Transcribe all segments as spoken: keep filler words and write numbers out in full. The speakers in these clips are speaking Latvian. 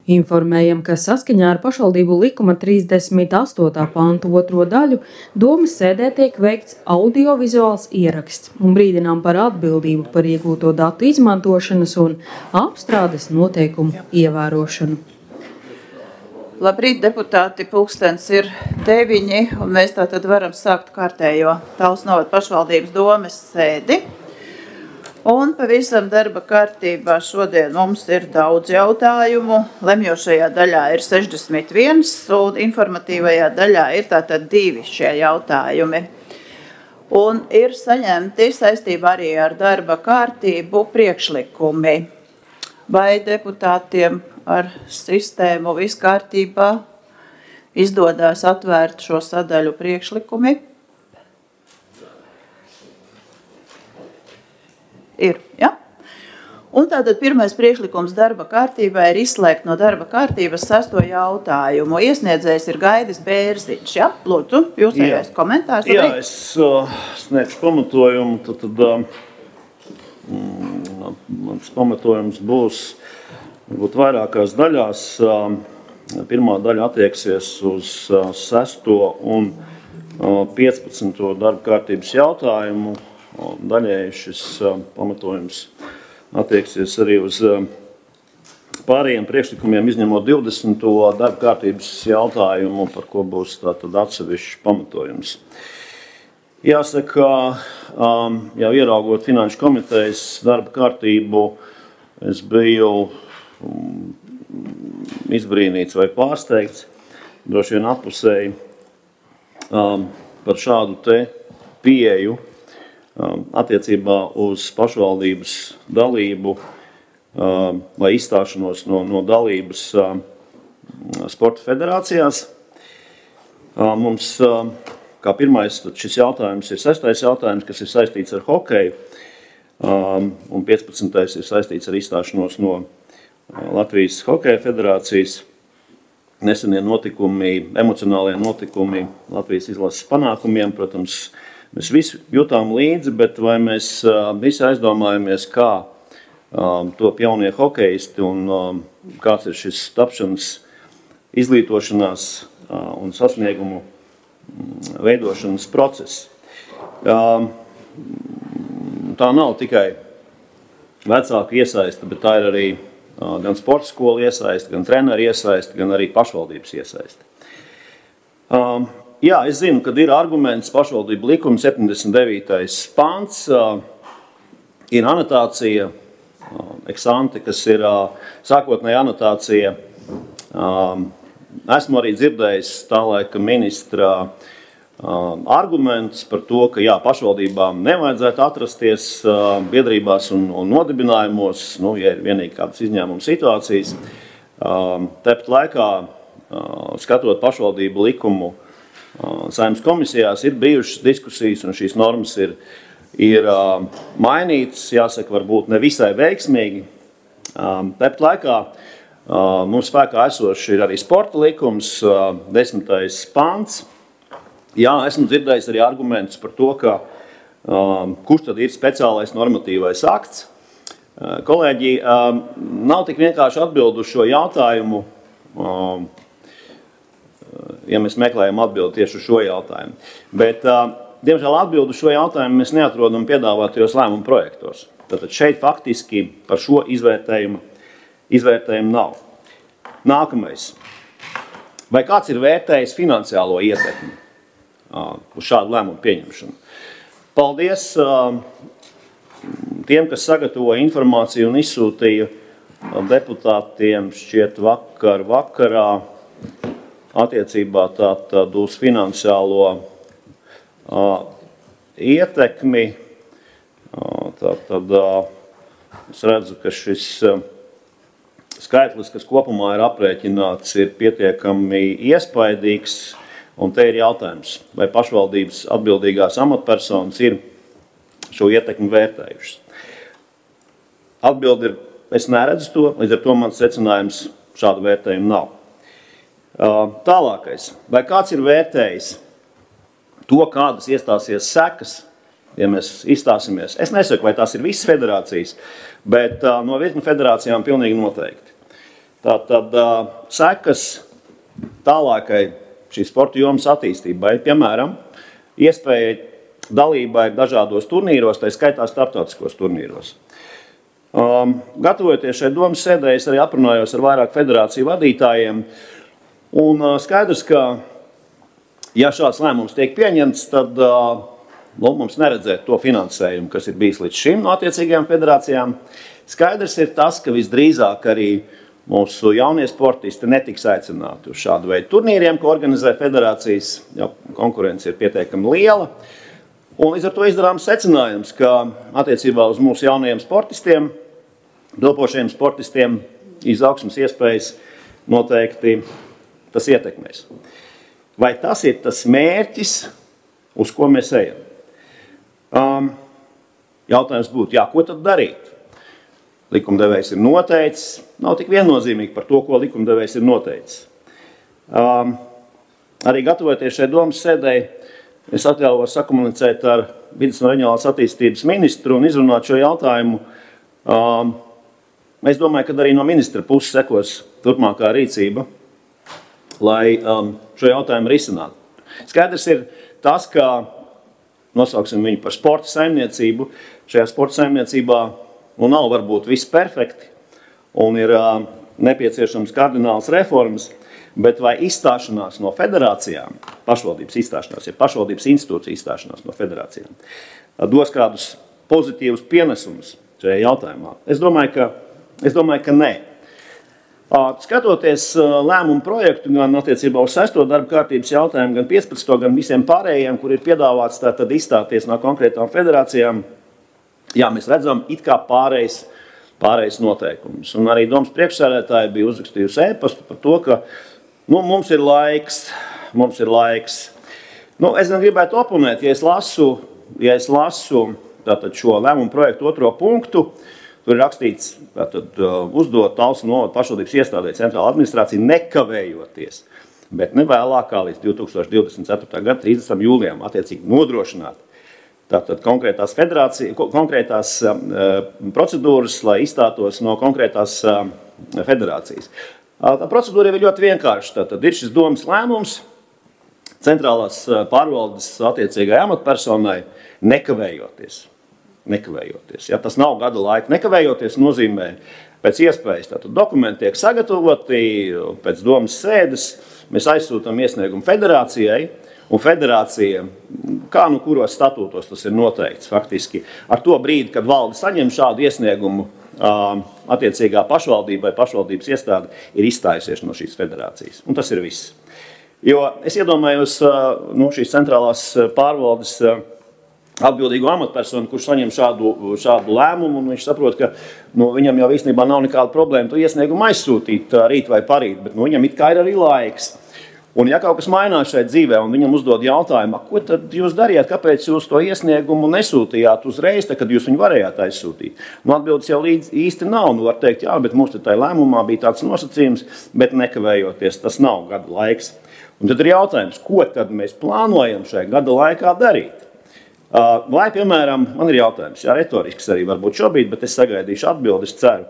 Informējam, ka saskaņā ar pašvaldību likuma trīsdesmit astotā pantu otro daļu domas sēdē tiek veikts audiovizuāls ieraksts un brīdinām par atbildību par iegūto datu izmantošanas un apstrādes noteikumu ievērošanu. Labrīt, deputāti, pulkstens ir deviņi, un mēs tātad varam sākt kārtējo Talsu novada pašvaldības domes sēdi. Un pavisam darba kārtībā šodien mums ir daudz jautājumu. Lemjošajā daļā ir sešdesmit viens, un informatīvajā daļā ir tātad divi šie jautājumi. Un ir saņemti saistībā arī ar darba kārtību priekšlikumi. Vai deputātiem ar sistēmu viss kārtībā izdodās atvērt šo sadaļu priekšlikumi? Ir, ja? Un tātad pirmais priekšlikums darba kārtībā ir izslēgt no darba kārtības sesto jautājumu. Iesniedzējs ir Gaidis Bērziņš, ja? Lūdzu, jūsējais komentārs. Jā, arī? es uh, sniegšu pamatojumu, tad, tad uh, mans pamatojums būs būt vairākās daļās. Uh, pirmā daļa attieksies uz uh, sesto un uh, piecpadsmito darba kārtības jautājumu. Daļēji šis uh, pamatojums attieksies arī uz uh, pārējiem priekšlikumiem, izņemot divdesmito darba kārtības jautājumu, par ko būs tātad atsevišķs pamatojums. Jāsaka, um, jau ieraugot Finanšu komitejas darba kārtību, es biju um, izbrīnīts vai pārsteigts, droši vien apusēji um, par šādu te pieeju attiecībā uz pašvaldības dalību vai izstāšanos no, no dalības sporta federācijās. Mums, kā pirmais, šis jautājums ir sestais jautājums, kas ir saistīts ar hokeju, un piecpadsmitais ir saistīts ar izstāšanos no Latvijas hokeja federācijas. Nesenie notikumi, emocionālie notikumi Latvijas izlases panākumiem, protams, mēs visi jūtām līdzi, bet vai mēs uh, visi aizdomājamies, kā uh, top jaunie hokejisti un uh, kāds ir šis tapšanas, izglītošanās uh, un sasniegumu mm, veidošanas process. Uh, tā nav tikai vecāka iesaiste, bet tā ir arī uh, gan sporta skola iesaiste, gan treneri iesaiste, gan arī pašvaldības iesaiste. Uh, Jā, es zinu, ka ir arguments pašvaldību likuma septiņdesmit devītais pants, ir anotācija, ex-ante, kas ir sākotnēja anotācija. Esmu arī dzirdējis tā laika ministra arguments par to, ka jā, pašvaldībām nevajadzētu atrasties biedrībās un, un nodibinājumos, nu, ja ir vienīgi kādas izņēmuma situācijas. Tāpat laikā, skatot pašvaldību likumu, Saeimas komisijās ir bijušas diskusijas, un šīs normas ir, ir uh, mainītas, jāsaka, varbūt ne visai veiksmīgi. Um, Tāpat laikā uh, mums spēkā esošs ir arī sporta likums, uh, desmitais pants. Jā, esmu dzirdējis arī argumentus par to, ka uh, kurš tad ir speciālais normatīvais akts. Uh, kolēģi, uh, nav tik vienkārši atbildu uz šo jautājumu, uh, ja mēs meklējam atbildi tieši uz šo jautājumu. Bet, diemžēl, atbildi uz šo jautājumu mēs neatrodam piedāvātajos lēmumu projektos. Tātad šeit faktiski par šo izvērtējumu, izvērtējumu nav. Nākamais. Vai kāds ir vērtējis finansiālo ietekmi uz šādu lēmumu pieņemšanu? Paldies tiem, kas sagatavoja informāciju un izsūtīja deputātiem šķiet vakar vakarā attiecībā tātad uz finansiālo uh, ietekmi. Uh, tātad uh, es redzu, ka šis uh, skaitlis, kas kopumā ir aprēķināts, ir pietiekami iespaidīgs, un te ir jautājums, vai pašvaldības atbildīgās amatpersonas ir šo ietekmi vērtējušas. Atbildi ir, es neredzu to, līdz ar to mans secinājums šādu vērtējumu nav. Tālākais. Vai kāds ir vērtējis to, kādas iestāsies sekas, ja mēs izstāsimies? Es nesaku, vai tās ir visas federācijas, bet no virkni federācijām pilnīgi noteikti. Tātad sekas tālākai šīs sporta jomas attīstībai, piemēram, iespēja dalībai dažādos turnīros, tā skaitā starptautiskos turnīros. Um, gatavojoties šai domas sēdē, es arī aprunājos ar vairāk federāciju vadītājiem, un uh, skaidrs, ka, ja šāds lēmums tiek pieņemts, tad uh, nu, mums neredzēt to finansējumu, kas ir bijis līdz šim no attiecīgajām federācijām. Skaidrs ir tas, ka visdrīzāk arī mūsu jaunie sportisti netiks aicināti uz šādu veidu turnīriem, ko organizē federācijas, jo konkurence ir pietiekami liela. Un līdz ar to izdarām secinājums, ka attiecībā uz mūsu jaunajiem sportistiem, dopošajiem sportistiem, izaugsmas iespējas noteikti tas ietekmēs. Vai tas ir tas mērķis, uz ko mēs ejam? Um, jautājums būtu, jā, ko tad darīt? Likumdevējs ir noteicis, nav tik viennozīmīgi par to, ko likumdevējs ir noteicis. Um, arī gatavoties šai domas sēdēji, es atļaujos sakomunicēt ar vides un reģionālās attīstības ministru un izrunāt šo jautājumu. Um, es domāju, ka arī no ministra puses sekos turpmākā rīcība, lai um, šo jautājumu risinātu. Skaidrs ir tas, ka nosauksim viņu par sporta saimniecību. Šajā sporta saimniecībā nu, nav varbūt viss perfekti un ir uh, nepieciešams kardināls reformas, bet vai izstāšanās no federācijām, pašvaldības izstāšanās, ja pašvaldības institūcija izstāšanās no federācijām, uh, dos kādus pozitīvus pienesumus šajā jautājumā? Es domāju, ka, es domāju, ka nē. Uh, skatoties uh, lēmumu projektu gan attiecībā uz sesto darba kārtības jautājumu, gan piecpadsmito, gan visiem pārējiem, kur ir piedāvāts tātad izstāties no konkrētām federācijām, jā, mēs redzam it kā pārējais, pārējais noteikumus. Un arī domas priekšsēdētāji bija uzrakstījusi ēpastu par to, ka nu, mums ir laiks, mums ir laiks. Nu, es gribētu oponēt, ja es lasu, ja es lasu tātad šo lēmumu projektu otro punktu, tur ir rakstīts, tātad uzdot Talsu novada pašvaldības iestādē centrāla administrācija nekavējoties, bet ne vēlākā līdz divi tūkstoši divdesmit ceturtā gada trīsdesmitajam jūlijam attiecīgi nodrošināt tātad konkrētās, konkrētās uh, procedūras, lai izstātos no konkrētās uh, federācijas. Uh, tā procedūra ir ļoti vienkārša. Tātad ir šis domas lēmums centrālās uh, pārvaldes attiecīgai amatpersonai nekavējoties. nekavējoties. Ja, tas nav gada laika. Nekavējoties nozīmē pēc iespējas. Tātad dokumenti tiek sagatavoti pēc domas sēdes, mēs aizsūtam iesniegumu federācijai, un federācija, kā nu kuros statūtos tas ir noteikts faktiski, ar to brīdi, kad valde saņem šādu iesniegumu, attiecīgā pašvaldība vai pašvaldības iestāde ir izstājusies no šīs federācijas. Un tas ir viss. Jo es iedomājos nu, šīs centrālās pārvaldes atbildīgu amatpersonu, kurš saņem šādu, šādu lēmumu, un viņš saprot, ka nu, viņam jau īstenībā nav nekāda problēma to iesniegumu aizsūtīt rīt vai parīt, bet nu, viņam it kā ir arī laiks. Un ja kaut kas mainās šeit dzīvē un viņam uzdod jautājumu, ko tad jūs darījāt, kāpēc jūs to iesniegumu nesūtījāt uzreiz, tad, kad jūs viņu varējāt aizsūtīt? Nu, atbildes jau līdz īsti nav. Nu, var teikt, jā, bet mums tai lēmumā bija tāds nosacījums, bet nekavējoties, tas nav gada laiks. Un tad ir jautājums, ko tad mēs plānojam šajā gada laikā darīt? Vai, piemēram, man ir jautājums, jā, retorisks arī varbūt šobrīd, bet es sagaidīšu atbildi, es ceru.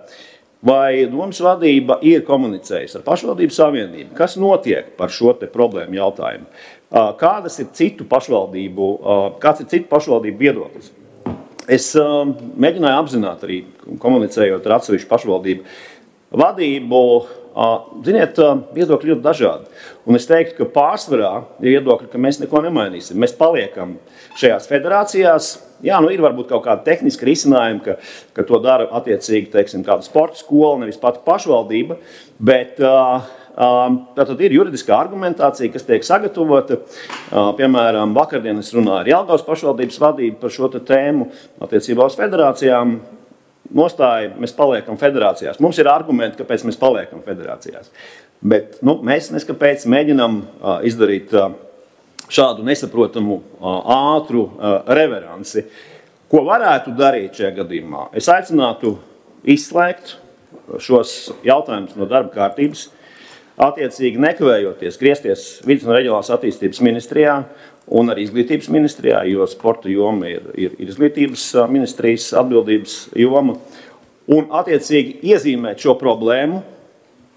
Vai domas vadība ir komunicējusi ar pašvaldību savienību? Kas notiek par šo te problēmu jautājumu? Kādas ir citu pašvaldību, kāds ir citu pašvaldību viedoklis? Es mēģināju apzināt arī, komunicējot ar atsevišķu pašvaldību vadību, ziniet, viedokļi ļoti dažādi. Un es teiktu, ka pārsvarā ir viedokļi, ka mēs neko nemainīsim. Mēs paliekam šajās federācijās. Jā, nu ir varbūt kaut kāda tehniska risinājuma, ka, ka to dara attiecīgi, teiksim, kāda sporta skola, nevis pati pašvaldība, bet uh, uh, tātad ir juridiskā argumentācija, kas tiek sagatavota. Uh, piemēram, vakardien es runāju ar Jelgavas pašvaldības vadību par šo tēmu attiecībā uz federācijām. Nostāja, mēs paliekam federācijās. Mums ir argumenti, kāpēc mēs paliekam federācijās. Bet nu, mēs neskapēc mēģinam uh, izdarīt uh, šādu nesaprotamu, ātru reveransi. Ko varētu darīt šajā gadījumā? Es aicinātu izslēgt šos jautājumus no darba kārtības, attiecīgi nekavējoties griezties vides un reģionālās attīstības ministrijā un arī izglītības ministrijā, jo sporta joma ir, ir, ir izglītības ministrijas atbildības joma, un attiecīgi iezīmēt šo problēmu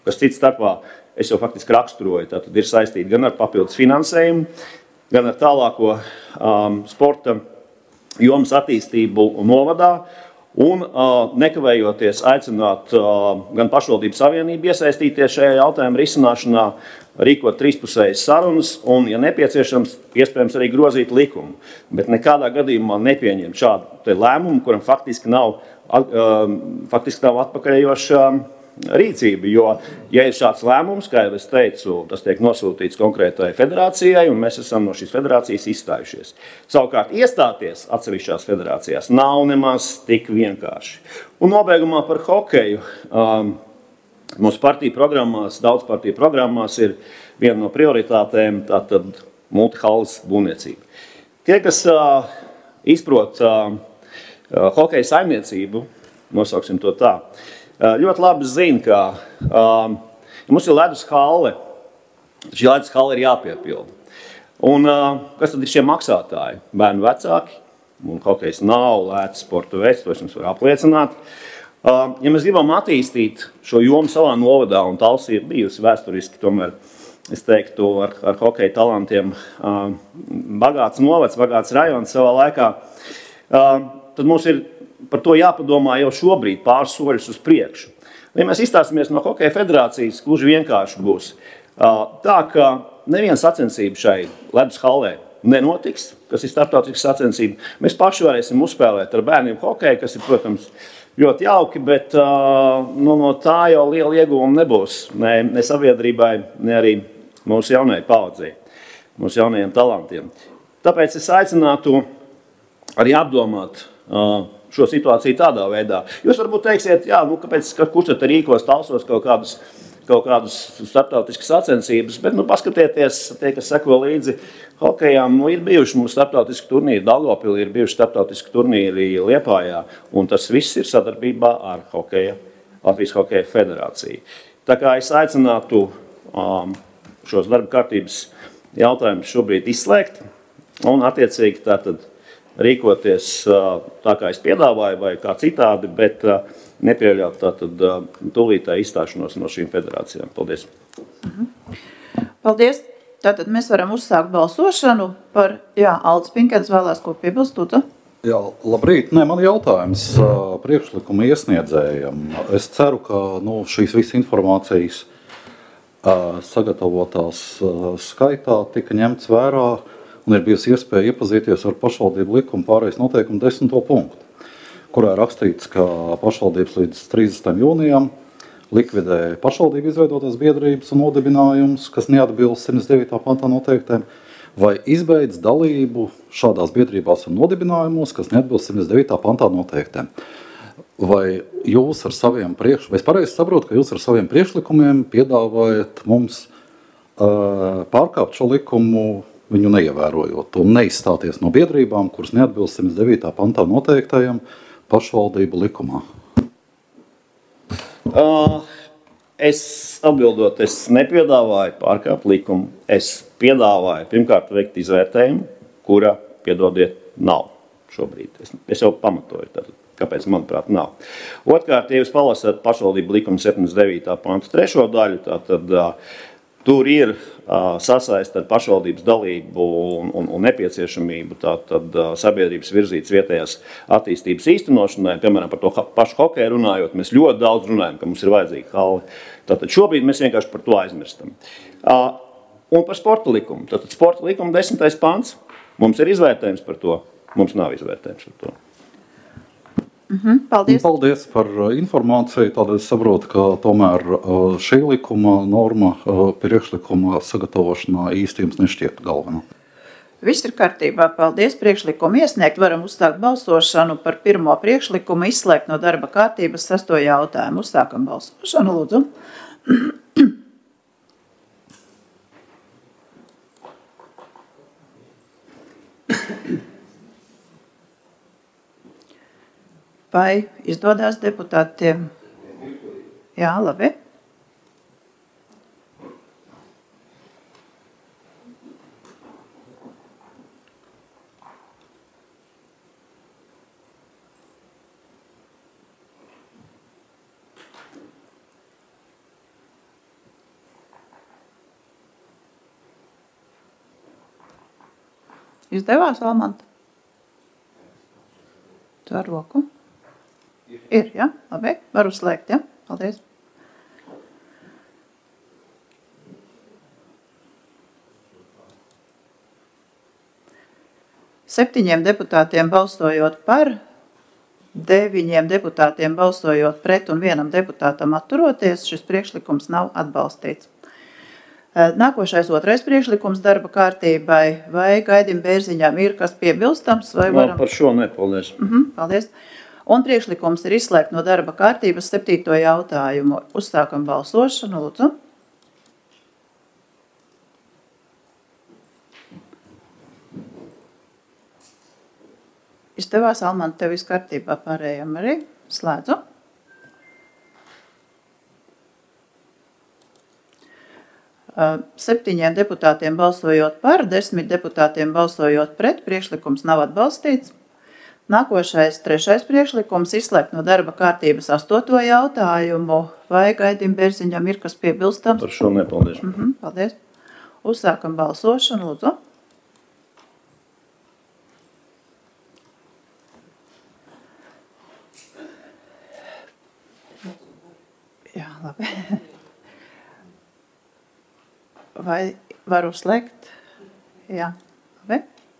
kas cits starpā es jau faktiski raksturoju, tātad ir saistīti gan ar papildus finansējumu, gan ar tālāko um, sporta jomas attīstību novadā, un uh, nekavējoties aicināt uh, gan pašvaldības savienību iesaistīties šajā jautājuma risināšanā, rīkot trīspusējas sarunas un, ja nepieciešams, iespējams arī grozīt likumu. Bet nekādā gadījumā nepieņemt šādu te lēmumu, kuram faktiski nav, uh, faktiski nav atpakaļējoša rīcība, jo, ja ir šāds lēmums, kā jau es teicu, tas tiek nosūtīts konkrētai federācijai, un mēs esam no šīs federācijas izstājušies. Savukārt, iestāties atsevišķās federācijās nav nemaz tik vienkārši. Un nobeigumā par hokeju. Um, mūsu partiju programmās, daudz partiju programmās ir viena no prioritātēm, tātad multihalles būvniecība. Tie, kas uh, izprot uh, hokeja saimniecību, nosauksim to tā, ļoti labi zina, ka um, ja mums ir ledus halle, šī ledus halle ir jāpiepilda. Un uh, kas tad ir šie maksātāji? Bērnu vecāki, un hokejs nav lēts sporta veids, to es jums varu apliecināt. Uh, ja mēs gribam attīstīt šo jomu savā novadā, un Talsi ir bijusi vēsturiski, tomēr, es teiktu, ar, ar hokeja talantiem uh, bagāts novads, bagāts rajons savā laikā, uh, tad mums ir par to jāpadomā jau šobrīd pāris soļus uz priekšu. Ja mēs izstāsimies no Hokeja federācijas, gluži vienkārši būs tā, ka neviena sacensība šai ledus hallē nenotiks, kas ir starptautisks sacensība. Mēs paši varēsim uzspēlēt ar bērniem hokeju, kas ir, protams, ļoti jauki, bet nu, no tā jau liela ieguvuma nebūs ne, ne sabiedrībai, ne arī mūsu jaunajai paudzei, mūsu jaunajiem talantiem. Tāpēc es aicinātu arī apdomāt šo situāciju tādā veidā. Jūs varbūt teiksiet, jā, nu, kāpēc, kurš tad rīkos Talsos kaut kādus, kaut kādus starptautiskas sacensības, bet, nu, paskatieties, tie, kas seko līdzi hokejām, nu, ir bijuši mums starptautiski turnīri, Daugavpilī ir bijuši starptautiski turnīri Liepājā, un tas viss ir sadarbībā ar hokeja, Latvijas Hokeja federāciju. Tā kā es aicinātu um, šos darba kārtības jautājumus šobrīd izslēgt, un attiecīgi tātad rīkoties tā, kā es piedāvāju, vai kā citādi, bet nepieļaut tātad tūlītēju izstāšanos no šīm federācijām. Paldies. Paldies. Tātad mēs varam uzsākt balsošanu par, jā, Aldis Pinkens vēlēs ko piebilst, Tuta? Jā, labrīt. Nē, man jautājums priekšlikuma iesniedzējam. Es ceru, ka nu, šīs visas informācijas sagatavotās skaitā tika ņemts vērā un ir bijusi iespēja iepazīties ar pašvaldību likumu pārējais noteikumu desmito punktu, kurā rakstīts, ka pašvaldības līdz trīsdesmitajam jūnijam likvidē pašvaldību izveidotās biedrības un nodibinājumus, kas neatbilst septiņdesmit devītā pantā noteiktēm, vai izbeidz dalību šādās biedrībās un nodibinājumos, kas neatbilst septiņdesmit devītā pantā noteiktēm. Vai jūs ar saviem priekš, vai es pareizi saprotu, ka jūs ar saviem priekšlikumiem piedāvājat mums uh, pārkāpt šo likumu, viņu neievērojot un neizstāties no biedrībām, kuras neatbilst septiņdesmit devītā pantā noteiktajam pašvaldību likumā? Uh, es atbildot, es nepiedāvāju pārkāpt likumu. Es piedāvāju pirmkārt veikt izvērtējumu, kura, piedodiet, nav šobrīd. Es, es jau pamatoju, tātad, kāpēc, manuprāt, nav. Otkārt, ja jūs palasat pašvaldību likumu septiņdesmit devītā panta trešo daļu, tātad uh, tur ir uh, sasaist ar pašvaldības dalību un, un, un nepieciešamību tātad uh, sabiedrības virzītas vietējās attīstības īstenošanai. Piemēram, par to pašu hokeju runājot, mēs ļoti daudz runājam, ka mums ir vajadzīga halle. Tātad šobrīd mēs vienkārši par to aizmirstam. Uh, un par sporta likumu. Tātad sporta likuma desmitais pants. Mums ir izvērtējums par to. Mums nav izvērtējums par to. Mhm, paldies. Paldies par informāciju. Tādēļ es saprotu, ka tomēr šī likuma norma priekšlikuma sagatavošanā īsti jums nešķiet galvenā. Viss ir kārtībā. Paldies. Priekšlikumu iesniegt. Varam uzsākt balsošanu par pirmo priekšlikumu izslēgt no darba kārtības sesto jautājumu. Uzsākam balsošanu, lūdzu. Vai izdodās deputātiem? Jā, labi. Izdevās, Almanta? Tu ar roku? Ir, ja? Labi, varu slēgt, ja? Paldies. Septiņiem deputātiem balsojot par, deviņiem deputātiem balsojot pret un vienam deputātam atturoties, šis priekšlikums nav atbalstīts. Nākošais otrais priekšlikums darba kārtībai, vai Gaidim Bērziņam ir kas piebilstams? Vai varam... No, par šo ne, paldies. Uh-huh, paldies. Un priekšlikums ir izslēgt no darba kārtības septīto jautājumu. Uzsākam balsošanu, lūdzu. Izdevās, Almanta, tev viss kārtībā, pārējām arī. Slēdzu. Septiņiem deputātiem balsojot par, desmit deputātiem balsojot pret, priekšlikums nav atbalstīts. Nākošais, trešais priekšlikums izslēgt no darba kārtības astoto jautājumu. Vai Gaidim Bērziņam ir kas piebilstams? Par šo ne, paldies. Mhm, paldies. Uzsākam balsošanu, lūdzu. Jā, labi. Vai varu slēgt? Jā, labi.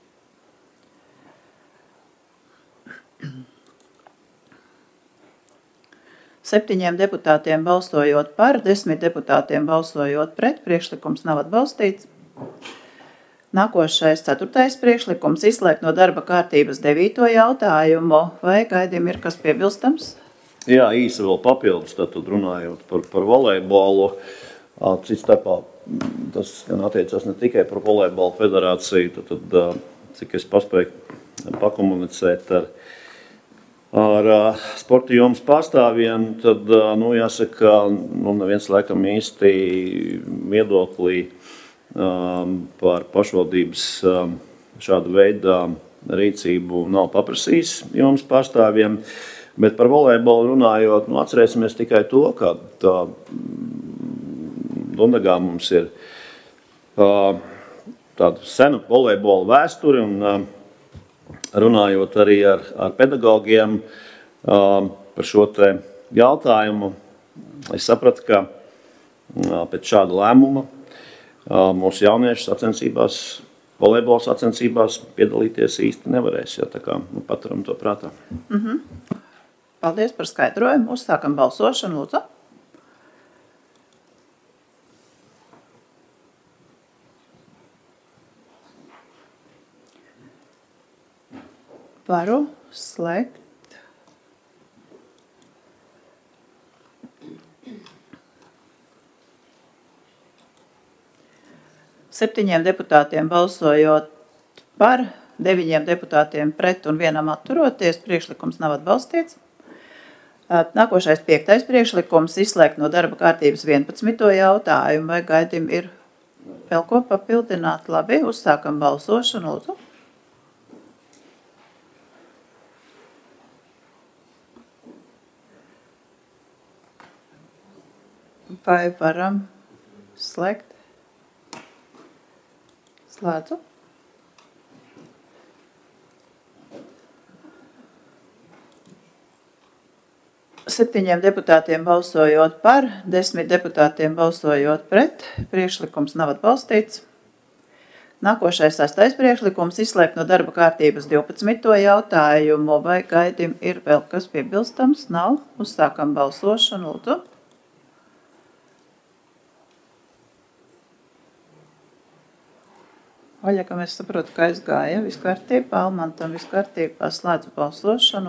Septiņiem deputātiem balsojot par, desmit deputātiem balsojot pret, priekšlikums nav atbalstīts. Nākošais, ceturtais priekšlikums izslēgt no darba kārtības devīto jautājumu. Vai Gaidim ir kas piebilstams? Jā, īsi vēl papildus, tad runājot par, par volejbolu. Cits starpā tas gan attiecās ne tikai par volejbola federāciju, tad, tad cik es paspēju pakomunicēt ar, ar sporta jomas pārstāvjiem, tad, nu, jāsaka, nu, neviens laikam īsti viedoklī um, par pašvaldības um, šādu veidu rīcību nav paprasījis jomas pārstāvjiem, bet par volejbolu runājot, nu, atcerēsimies tikai to, ka tā Dundagā mums ir uh, tāda sena volejbola vēsturi, un uh, runājot arī ar, ar pedagogiem uh, par šo te jautājumu, es sapratu, ka uh, pēc šāda lēmuma uh, mūsu jauniešu sacensībās, volejbola sacensībās piedalīties īsti nevarēs, jo tā kā nu, paturam to prātā. Mm-hmm. Paldies par skaidrojumu. Uzsākam balsošanu, lūdzu. Varu slēgt. Septiņiem deputātiem balsojot par, deviņiem deputātiem pret un vienam atturoties, priekšlikums nav atbalstīts. Nākošais piektais priekšlikums izslēgt no darba kārtības vienpadsmito jautājumu. Vai Gaidim ir vēl ko papildināt? Labi, uzsākam balsošanu, lūdzu. Vai varam slēgt? Slēdzu. Septiņiem deputātiem balsojot par, desmit deputātiem balsojot pret, priekšlikums nav atbalstīts. Nākošais sastais priekšlikums izslēgt no darba kārtības divpadsmito jautājumu. Vai Gaidim ir vēl kas piebilstams? Nav. Uzsākam balsošanu, lūdzu. Oļekam, es saprotu, ka aizgāja viss kārtībā, Almantam viss kārtībā, slēdzu balsošanu.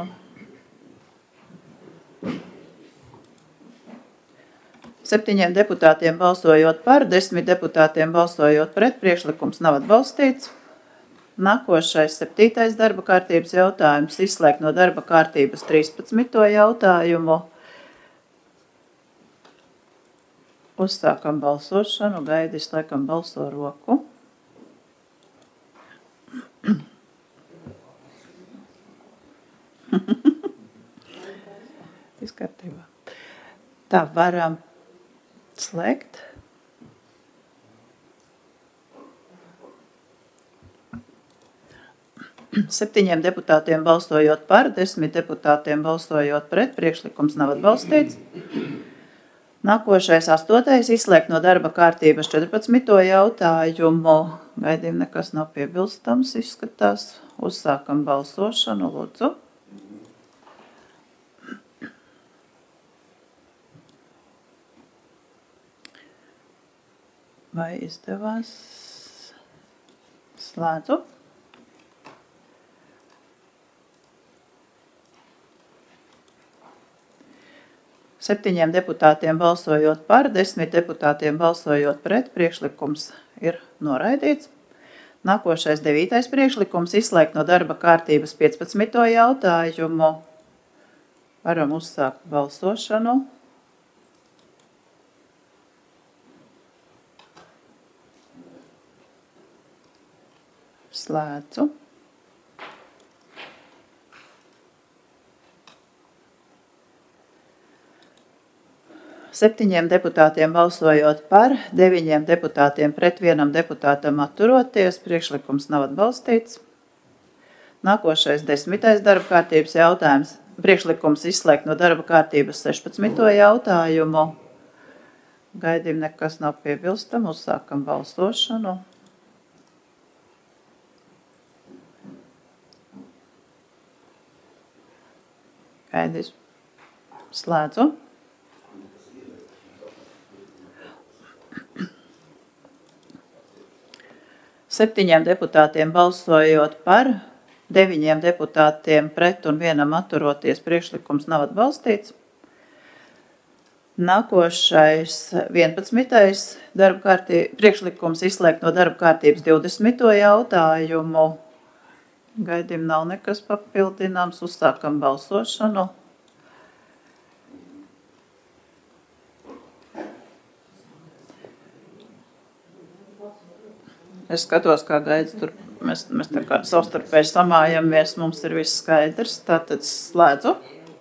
Septiņiem deputātiem balsojot par, desmit deputātiem balsojot pret, priekšlikums nav atbalstīts. Nākošais septītais darba kārtības jautājums izslēgt no darba kārtības trīspadsmito jautājumu. Uzsākam balsošanu, Gaidis laikam balso roku. Viss kārtībā. Tā varam slēgt. Septiņiem deputātiem balsojot par, desmit deputātiem balsojot pret, priekšlikums nav atbalstīts. Nākošais astotais izslēgt no darba kārtības četrpadsmito jautājumu. Gaidījumi nekas nav piebilstams, izskatās. Uzsākam balsošanu, lūdzu. Vai izdevās? Slēdzu. Septiņiem deputātiem balsojot par, desmit deputātiem balsojot pret, priekšlikums ir noraidīts. Nākošais devītais priekšlikums izslēgt no darba kārtības piecpadsmito jautājumu. Varam uzsākt balsošanu. Slēdzu. Septiņiem deputātiem balsojot par, deviņiem deputātiem pret, vienam deputātam atturoties, priekšlikums nav atbalstīts. Nākošais desmitais darba kārtības jautājums, priekšlikums izslēgt no darba kārtības sešpadsmito jautājumu. Gaidījumi nekas nav piebilstam, uzsākam balsošanu. Gaidīs. Slēdzu. Septiņiem deputātiem balsojot par, deviņiem deputātiem pret un vienam atturoties, priekšlikums nav atbalstīts. Nākošais vienpadsmitais darba kārtī, priekšlikums izslēgt no darba kārtības divdesmito jautājumu. Gaidījumi nav nekas papildināms, uzsākam balsošanu. Es skatos, kā Gaidis tur, mēs, mēs tā kā savstarpēji samājamies, mums ir viss skaidrs, tātad slēdzu.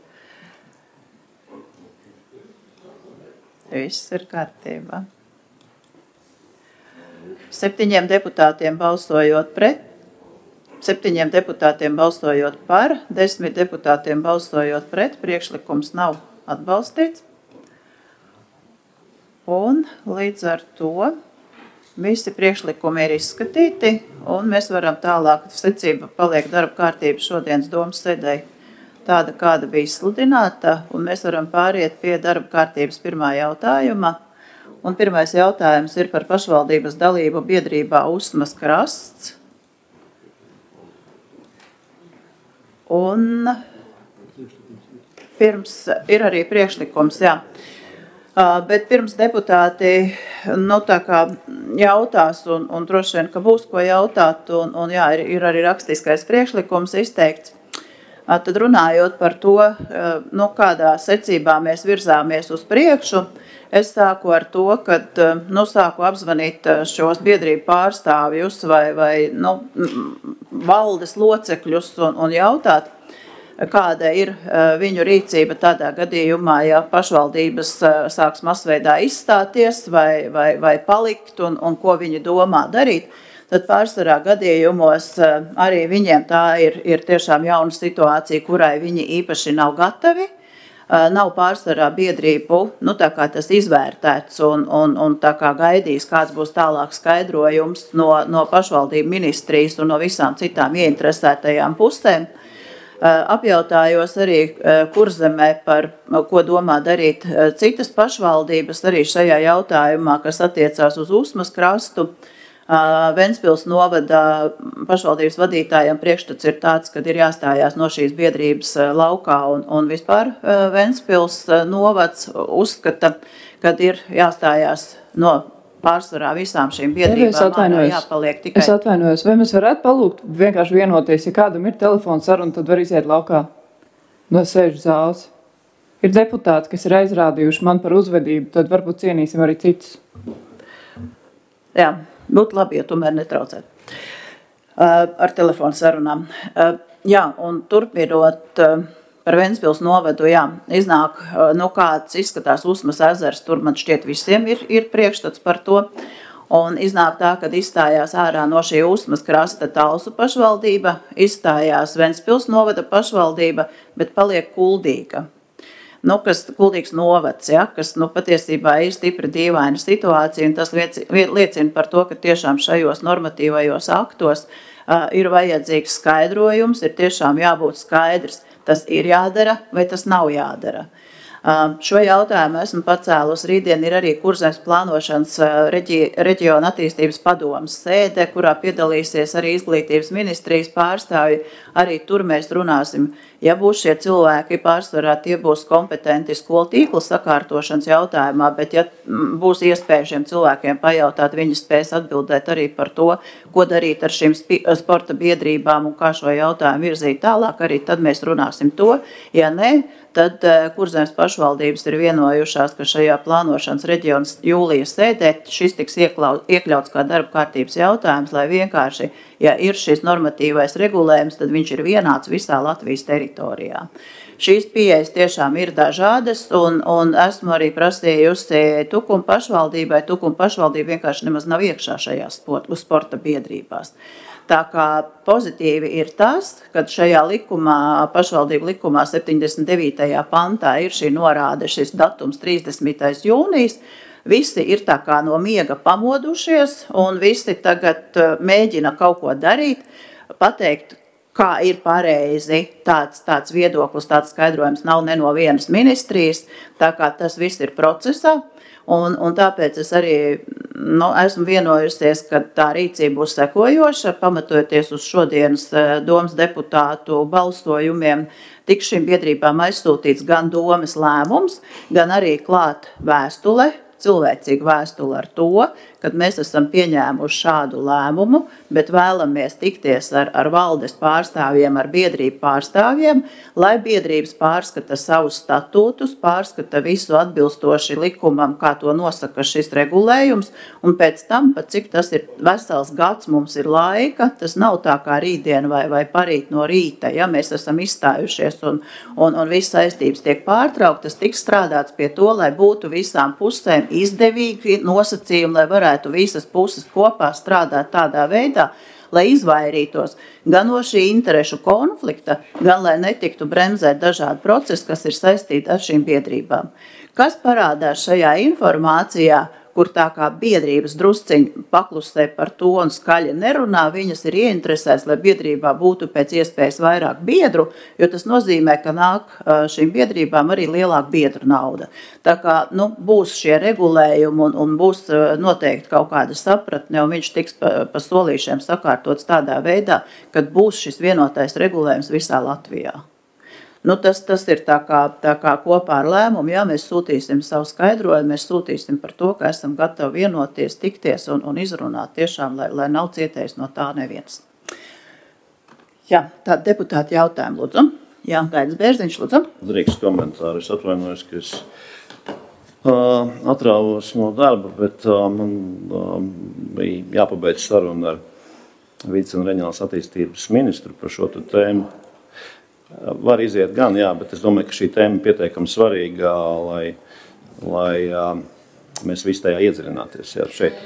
Viss ir kārtībā. Septiņiem deputātiem balsojot pret, septiņiem deputātiem balsojot par, desmit deputātiem balsojot pret, priekšlikums nav atbalstīts. Un līdz ar to visi priekšlikumi ir izskatīti, un mēs varam tālāk, secība paliek darba kārtība šodienas domas sēdē tāda, kāda bija izsludināta, un mēs varam pāriet pie darba kārtības pirmā jautājuma. Un pirmais jautājums ir par pašvaldības dalību biedrībā Usmas krasts. Un pirms ir arī priekšlikums, jā. Bet pirms deputāti, nu tā kā jautās, un, un droši vien, ka būs ko jautāt, un, un jā, ir, ir arī rakstiskais priekšlikums izteikts, tad runājot par to, nu kādā secībā mēs virzāmies uz priekšu, es sāku ar to, kad, nu, sāku apzvanīt šos biedrību pārstāvjus vai, vai, nu, valdes locekļus un, un jautāt, kāda ir viņu rīcība tādā gadījumā, ja pašvaldības sāks masveidā izstāties vai, vai, vai palikt un, un ko viņi domā darīt, tad pārsvarā gadījumos arī viņiem tā ir, ir tiešām jauna situācija, kurai viņi īpaši nav gatavi, nav pārsvarā biedrību, nu tā kā tas izvērtēts un, un, un tā kā gaidīs, kāds būs tālāk skaidrojums no, no pašvaldību ministrijas un no visām citām ieinteresētajām pusēm. Apjautājos arī Kurzemē par, ko domā darīt citas pašvaldības arī šajā jautājumā, kas attiecās uz Usmas krastu. Ventspils novada pašvaldības vadītājiem priekšstats ir tāds, kad ir jāstājās no šīs biedrības laukā, un, un vispār Ventspils novads uzskata, kad ir jāstājās no pārsvarā visām šīm biedrībām jāpaliek tikai. Es atvainojos, vai mēs varētu palūgt vienkārši vienoties, ja kādam ir telefons saruna, tad var iziet laukā no sēžu zāles. Ir deputāti, kas ir aizrādījuši man par uzvedību, tad varbūt cienīsim arī citus. Jā, būtu labi, ja tomēr netraucēt ar telefonu sarunām. Jā, un turpinot par Ventspils novadu, jā, iznāk, nu kāds izskatās Usmas ezers, tur man šķiet visiem ir, ir priekšstats par to. Un iznāk tā, kad izstājās ārā no šī Usmas krasta Talsu pašvaldība, izstājās Ventspils novada pašvaldība, bet paliek Kuldīga. Nu, kas Kuldīgs novads, ja, kas nu, patiesībā ir stipri dīvaina situācija, un tas liecina par to, ka tiešām šajos normatīvajos aktos uh, ir vajadzīgs skaidrojums, ir tiešām jābūt skaidrs, tas ir jādara vai tas nav jādara. Uh, šo jautājumu esmu pacēlus. Rītdien ir arī Kurzemes plānošanas uh, reģi, reģiona attīstības padomas sēde, kurā piedalīsies arī izglītības ministrijas pārstāvji. Arī tur mēs runāsim. Ja būs šie cilvēki pārsvarā, tie būs kompetenti skolu tīkla sakārtošanas jautājumā, bet ja būs iespēja šiem cilvēkiem pajautāt, viņi spēs atbildēt arī par to, ko darīt ar šīm sporta biedrībām un kā šo jautājumu virzīt tālāk, arī tad mēs runāsim to. Ja ne, tad Kurzemes pašvaldības ir vienojušās, ka šajā plānošanas reģionas jūlijas sēdē šis tiks iekļauts kā darba kārtības jautājums, lai vienkārši, ja ir šis normatīvais regulējums, tad viņš ir vienāds visā Latvijas teritorijā. Šīs pieejas tiešām ir dažādas, un, un esmu arī prasījusi Tukuma pašvaldībai. Tukuma pašvaldība vienkārši nemaz nav iekšā šajās sporta, sporta biedrībās. Tā kā pozitīvi ir tas, ka šajā likumā, pašvaldību likumā septiņdesmit devītajā pantā ir šī norāde, šis datums trīsdesmitais jūnijas. Visi ir tā kā no miega pamodušies, un visi tagad mēģina kaut ko darīt, pateikt, kā ir pareizi. Tāds, tāds viedoklis, tāds skaidrojums nav ne no vienas ministrijas, tā kā tas viss ir procesā. Un, un tāpēc es arī nu, esmu vienojusies, ka tā rīcība būs sekojoša, pamatojoties uz šodienas domas deputātu balsojumiem. Tiks šīm biedrībām aizsūtīts gan domas lēmums, gan arī klāt vēstule, cilvēcīga vēstule ar to, kad mēs esam pieņēmuši šādu lēmumu, bet vēlamies tikties ar, ar valdes pārstāvjiem, ar biedrību pārstāvjiem, lai biedrības pārskata savus statūtus, pārskata visu atbilstoši likumam, kā to nosaka šis regulējums, un pēc tam, pat cik tas ir vesels gads, mums ir laika, tas nav tā kā rītdien vai, vai parīt no rīta, ja mēs esam izstājušies un, un, un viss saistības tiek pārtrauktas, tiks strādāts pie to, lai būtu visām pusēm izdevīgi nosacījumi, lai varētu visas puses kopā strādāt tādā veidā, lai izvairītos gan no šī interešu konflikta, gan lai netiktu bremzēt dažādi procesi, kas ir saistīti ar šīm biedrībām. Kas parādās šajā informācijā, kur tā kā biedrības drusciņi paklusē par to un skaļi nerunā, viņas ir ieinteresētas, lai biedrībā būtu pēc iespējas vairāk biedru, jo tas nozīmē, ka nāk šīm biedrībām arī lielāka biedru nauda. Tā kā nu, būs šie regulējumi un, un būs noteikti kaut kāda sapratne, un viņš tiks pa, pa solīšiem sakārtots tādā veidā, kad būs šis vienotais regulējums visā Latvijā. Nu, tas, tas ir tā kā, tā kā kopā ar lēmumu, jā, mēs sūtīsim savu skaidrojumu, mēs sūtīsim par to, ka esam gatavi vienoties, tikties un, un izrunāt tiešām, lai, lai nav cietējis no tā neviens. Jā, tāda deputāta jautājuma, lūdzu. Jā, Gaidis Bērziņš, lūdzu. Drīkst komentāru, es atvainojos, ka es uh, atrāvos no darba, bet uh, man uh, bija jāpabeidz saruna ar vides un reģionālās attīstības ministru par šo tēmu. Var iziet gan, jā, bet es domāju, ka šī tēma ir pietiekami svarīga, lai, lai uh, mēs visi tajā iedziļināties jā, šeit.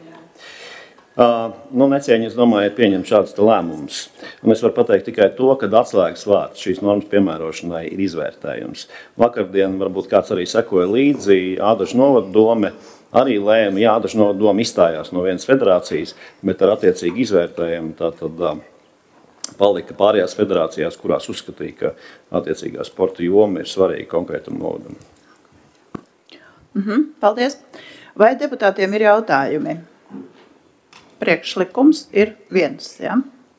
Uh, nu, necieņi, es domāju, pieņem šādus lēmumus. Un es varu pateikt tikai to, ka atslēgas vārds šīs normas piemērošanai ir izvērtējums. Vakardien varbūt kāds arī sekoja līdzi, Ādažu novada dome arī lēma, jā, Ādažu novada dome izstājās no vienas federācijas, bet ar attiecīgi izvērtējumu tātad uh, palika pārējās federācijās, kurās uzskatīja, ka attiecīgā sporta joma ir svarīga konkrētam novadam. Mm-hmm, paldies. Vai deputātiem ir jautājumi? Priekšlikums ir viens, jā?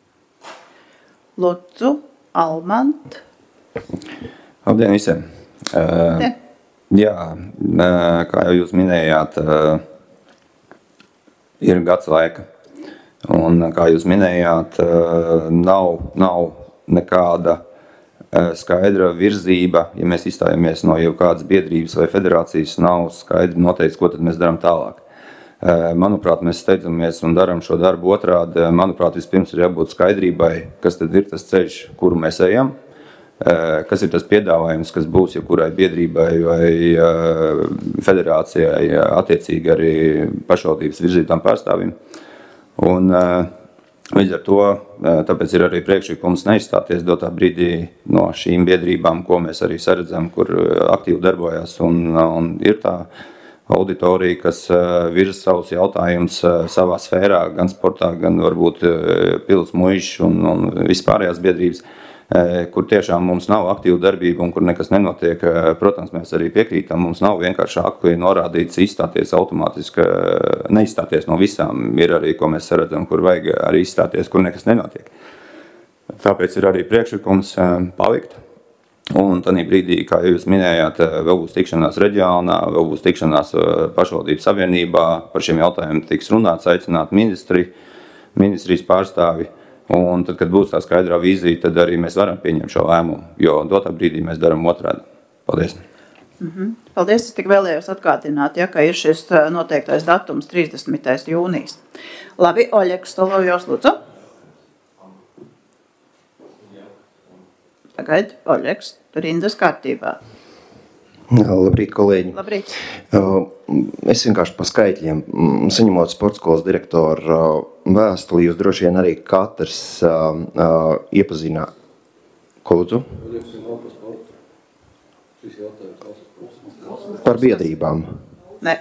Lūdzu, Almant. Labdien visiem. Uh, jā, uh, kā jau jūs minējāt, uh, ir gads laika. Un, kā jūs minējāt, nav, nav nekāda skaidra virzība, ja mēs izstājamies no jau kādas biedrības vai federācijas, nav skaidri noteikts, ko tad mēs darām tālāk. Manuprāt, mēs steidzamies un darām šo darbu otrādi. Manuprāt, vispirms ir jābūt skaidrībai, kas tad ir tas ceļš, kuru mēs ejam. kas ir tas piedāvājums, kas būs jebkurai biedrībai vai federācijai, attiecīgi arī pašvaldības virzītām pārstāvjiem. Un līdz ar to, tāpēc ir arī priekšlikums neizstāties dotā brīdī no šīm biedrībām, ko mēs arī saredzam, kur aktīvi darbojas un, un ir tā auditorija, kas virza savus jautājumus savā sfērā, gan sportā, gan varbūt pils muižs un, un vispārējās biedrības, kur tiešām mums nav aktīva darbība un kur nekas nenotiek. Protams, mēs arī piekrītam, mums nav vienkārši akli norādīts izstāties automātiski, neizstāties no visām. Ir arī, ko mēs saredzam, kur vajag arī izstāties, kur nekas nenotiek. Tāpēc ir arī priekšlikums palikt. Un tādā brīdī, kā jūs minējāt, vēl būs tikšanās reģionā, vēl būs tikšanās pašvaldības savienībā, par šiem jautājumiem tiks runāts, aicināt ministri, ministrijas pārstāvi. Un tad, kad būs tā skaidrā vīzija, tad arī mēs varam pieņemt šo lēmumu, jo dotā brīdī mēs darām otrādi. Paldies! Mm-hmm. Paldies, es tik vēlējos atkārtināt, ja, ka ir šis noteiktais datums trīsdesmitais jūnijas. Labi, Oļegs Solovjos, lūdzu. Tagad Oļegs, rindas kārtībā. Labrīt, kolēģi. Labrīt. Es vienkārši pa skaitļiem, saņemot sportskolas direktoru vēstuli, jūs droši vien arī katrs iepazinā. Ko lūdzu? Par biedrībām. Ne.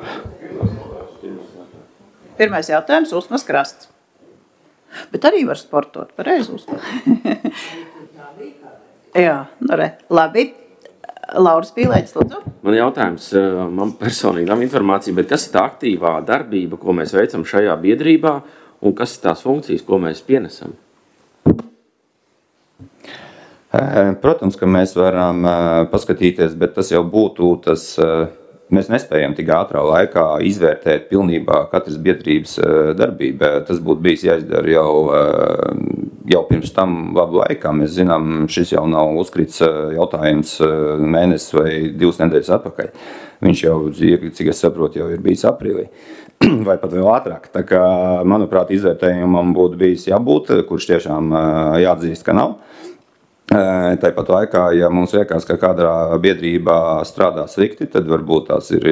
Pirmais jautājums, Usmas krasts. Bet arī var sportot, pareizi Usmas. Jā, nu re. Labi. Lauris Pīlēģis, lūdzu. Man jautājums, man personīgi nav informācija, bet kas ir tā aktīvā darbība, ko mēs veicam šajā biedrībā, un kas ir tās funkcijas, ko mēs pienesam? Protams, ka mēs varam paskatīties, bet tas jau būtu tas, mēs nespējam tik ātrā laikā izvērtēt pilnībā katras biedrības darbību. Tas būtu bijis jāizdara jau jau pirms tam labu laikā. Mēs zinām, šis jau nav uzkrits jautājums mēnesis vai divas nedēļas atpakaļ. Viņš jau, cik es saprotu, jau ir bijis aprīlī. Vai pat vēl ātrāk. Tā kā, manuprāt, izvērtējumam būtu bijis jābūt, kurš tiešām jāatzīst, ka nav. Tāpat laikā, ja mums liekas, ka kādā biedrībā strādā slikti, tad varbūt tās ir,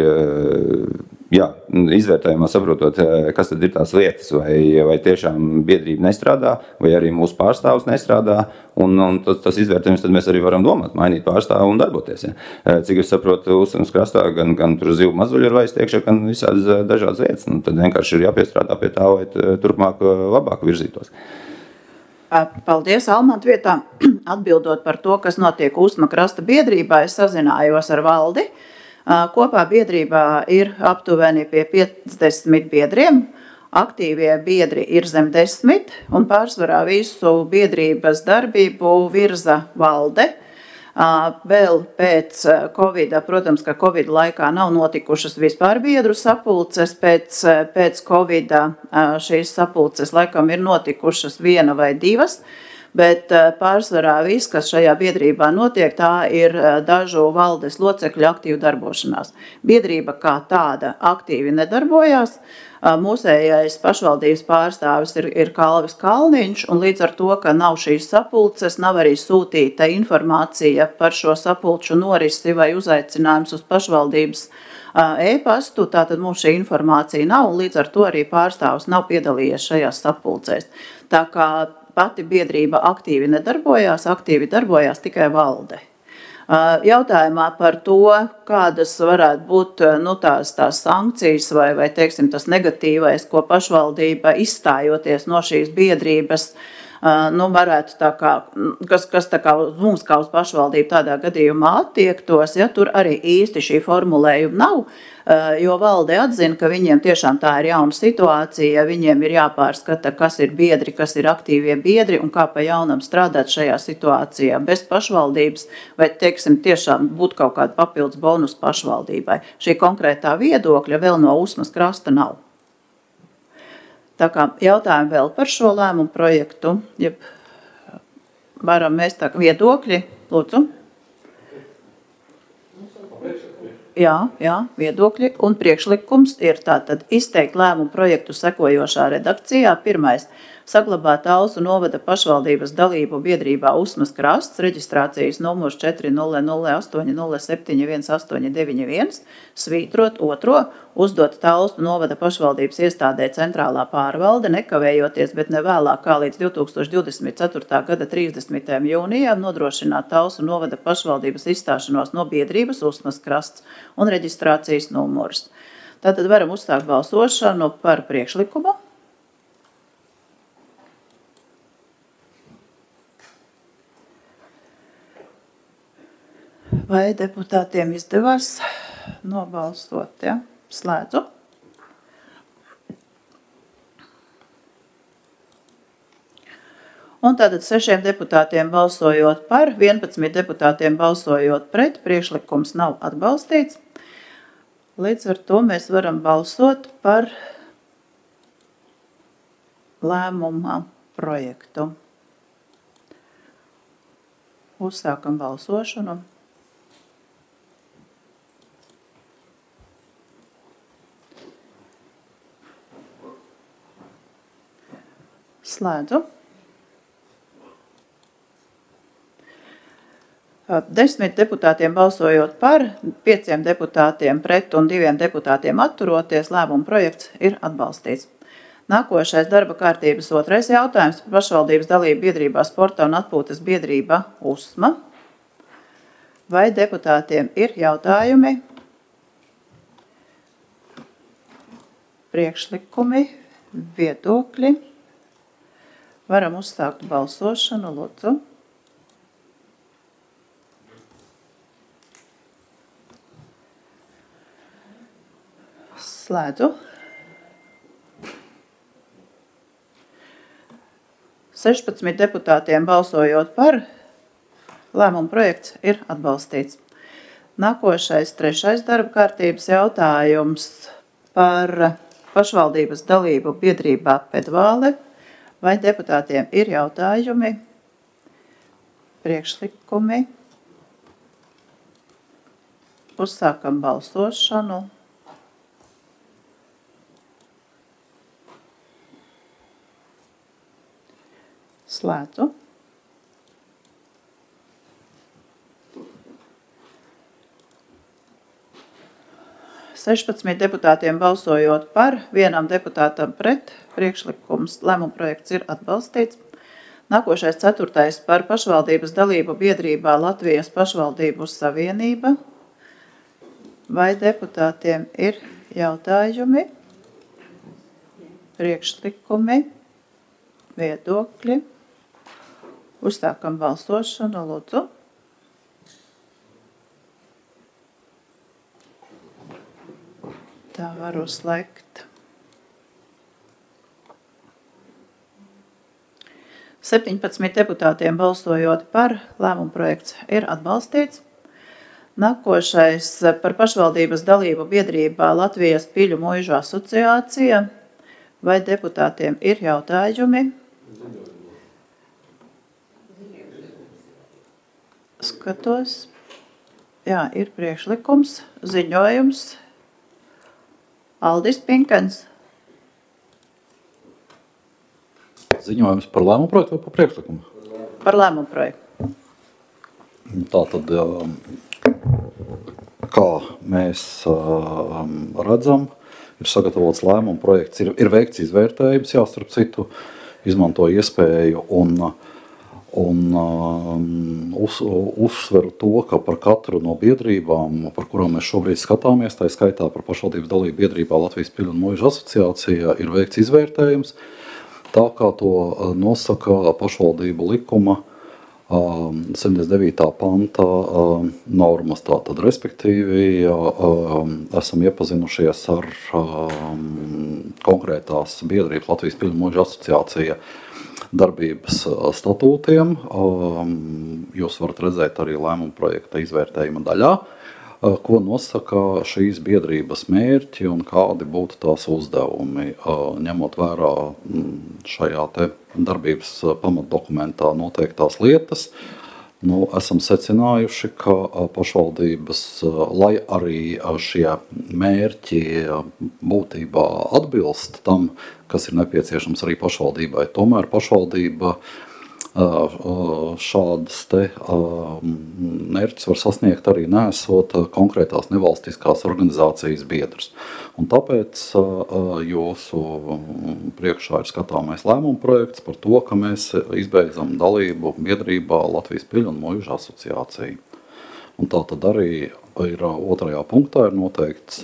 jā, izvērtējumā saprotot, kas tad ir tās lietas, vai, vai tiešām biedrība nestrādā, vai arī mūsu pārstāvs nestrādā, un, un tas, tas izvērtējums tad mēs arī varam domāt, mainīt pārstāvu un darboties. Ja. Cik es saprotu, Usmas krastā gan, gan tur zivu mazuļu ir vairs tiekšā, gan visādas dažādas lietas, nu, tad vienkārši ir jāpiestrādā pie tā, lai turpmāk labāk virzītos. Paldies, Almant vietā. Atbildot par to, kas notiek Usma krasta biedrībā, es sazinājos ar valdi. Kopā biedrībā ir aptuveni pie piecdesmit biedriem. Aktīvie biedri ir zem desmit, un pārsvarā visu biedrības darbību virza valde. Vēl pēc Covida, protams, ka Covida laikā nav notikušas vispār biedru sapulces, pēc, pēc Covida šīs sapulces laikam ir notikušas viena vai divas, bet pārsvarā viss, kas šajā biedrībā notiek, tā ir dažu valdes locekļu aktīva darbošanās. Biedrība kā tāda aktīvi nedarbojās. Mūsējais pašvaldības pārstāvis ir, ir Kalvis Kalniņš, un līdz ar to, ka nav šīs sapulces, nav arī sūtīta informācija par šo sapulču norisi vai uzaicinājums uz pašvaldības e-pastu, tātad mums šī informācija nav, un līdz ar to arī pārstāvis nav piedalījies šajās sapulcēs. Tā kā pati biedrība aktīvi nedarbojās, aktīvi darbojās tikai valde. Jautājumā par to, kādas varētu būt nu, tās, tās sankcijas vai, vai teiksim, tas negatīvais, ko pašvaldība izstājoties no šīs biedrības, nu, varētu tā kā, kas, kas tā kā mums kā uz pašvaldību tādā gadījumā attiektos, ja tur arī īsti šī formulējuma nav, jo valde atzina, ka viņiem tiešām tā ir jauna situācija, viņiem ir jāpārskata, kas ir biedri, kas ir aktīvie biedri un kā pa jaunam strādāt šajā situācijā bez pašvaldības, vai, teiksim, tiešām būt kaut kāda papildus bonus pašvaldībai. Šī konkrētā viedokļa vēl no Usmas krasta nav. Tā kā jautājumi vēl par šo lēmumu projektu, ja varam mēs tā viedokļi, lūdzu. jā, jā, viedokļi un priekšlikums ir tātad izteikt lēmumu projektu sekojošā redakcijā. Pirmais. Saglabāt Talsu novada pašvaldības dalību biedrībā Usmas krasts, reģistrācijas numurs četri nulle nulle astoņi nulle septiņi viens astoņi deviņi viens, svītrot otro, uzdot Talsu novada pašvaldības iestādē centrālā pārvalde, nekavējoties, bet ne vēlāk kā līdz divi tūkstoši divdesmit ceturtā gada trīsdesmitajam jūnijam nodrošināt Talsu novada pašvaldības izstāšanos no biedrības Usmas krasts un reģistrācijas numurs. Tātad varam uzsākt balsošanu par priekšlikumu. Vai deputātiem izdevās nobalsot, ja? Slēdzu. Un tātad sešiem deputātiem balsojot par, vienpadsmit deputātiem balsojot pret, priekšlikums nav atbalstīts. Līdz ar to mēs varam balsot par lēmuma projektu. Uzsākam balsošanu. Slēdzu. Desmit deputātiem balsojot par, pieciem deputātiem pret un diviem deputātiem atturoties, lēmuma projekts ir atbalstīts. Nākošais darba kārtības otrais jautājums par pašvaldības dalību biedrībā sporta un atpūtas biedrība Usma. Vai deputātiem ir jautājumi, priekšlikumi, viedokļi? Varam uzsākt balsošanu, lūdzu. Slēdzu. sešpadsmit deputātiem balsojot par, lēmuma projekts ir atbalstīts. Nākošais trešais darba kārtības jautājums par pašvaldības dalību biedrībā Pedvāle. Vai deputātiem ir jautājumi, priekšlikumi? Uzsākam balsošanu. Slēdzu. sešpadsmit deputātiem balsojot par, vienam deputātam pret, priekšlikums lēmuma projekts ir atbalstīts. Nākošais ceturtais par pašvaldības dalību biedrībā Latvijas pašvaldību savienība. Vai deputātiem ir jautājumi, priekšlikumi, viedokļi? Uzsākam balsošanu, lūdzu. Tā var uzslēgt. septiņpadsmit deputātiem balsojot par, lēmuma projekts ir atbalstīts. Nākošais par pašvaldības dalību biedrībā Latvijas piļu muižu asociācija. Vai deputātiem ir jautājumi? Skatos. Jā, ir priekšlikums, ziņojums. Aldis Pinkens. Ziņojums par lēmumu projektu vai par priekšlikumu? Par lēmumu projektu. Tātad, kā mēs redzam, ir sagatavots lēmumu projekts, ir, ir veikts izvērtējums, jā, starp citu, izmanto iespēju un, un um, uz, uzsveru to, ka par katru no biedrībām, par kurām mēs šobrīd skatāmies, tā skaitā par pašvaldības dalību biedrībā Latvijas piļu un muižu asociācijā, ir veikts izvērtējums, tā kā to nosaka pašvaldību likuma um, septiņdesmit devītā panta um, normas. Tātad, respektīvi, um, esam iepazinušies ar um, konkrētās biedrības Latvijas piļu un muižu asociācija darbības statūtiem. Um, jūs varat redzēt arī lēmuma projekta izvērtējuma daļā, ko nosaka šīs biedrības mērķi un kādi būtu tās uzdevumi, ņemot vērā šajā te darbības pamatdokumentā noteiktās lietas. nu, esam secinājuši, ka pašvaldības, lai arī šie mērķi būtībā atbilst tam, kas ir nepieciešams arī pašvaldībai, tomēr pašvaldība šādas te mērķus var sasniegt arī nesot konkrētās nevalstiskās organizācijas biedrs. Un tāpēc jūsu priekšā ir skatāmais lēmuma projekts par to, ka mēs izbeidzam dalību biedrībā Latvijas Piļu un Muižu asociācija. Un tā tad arī ir otrajā punktā ir noteikts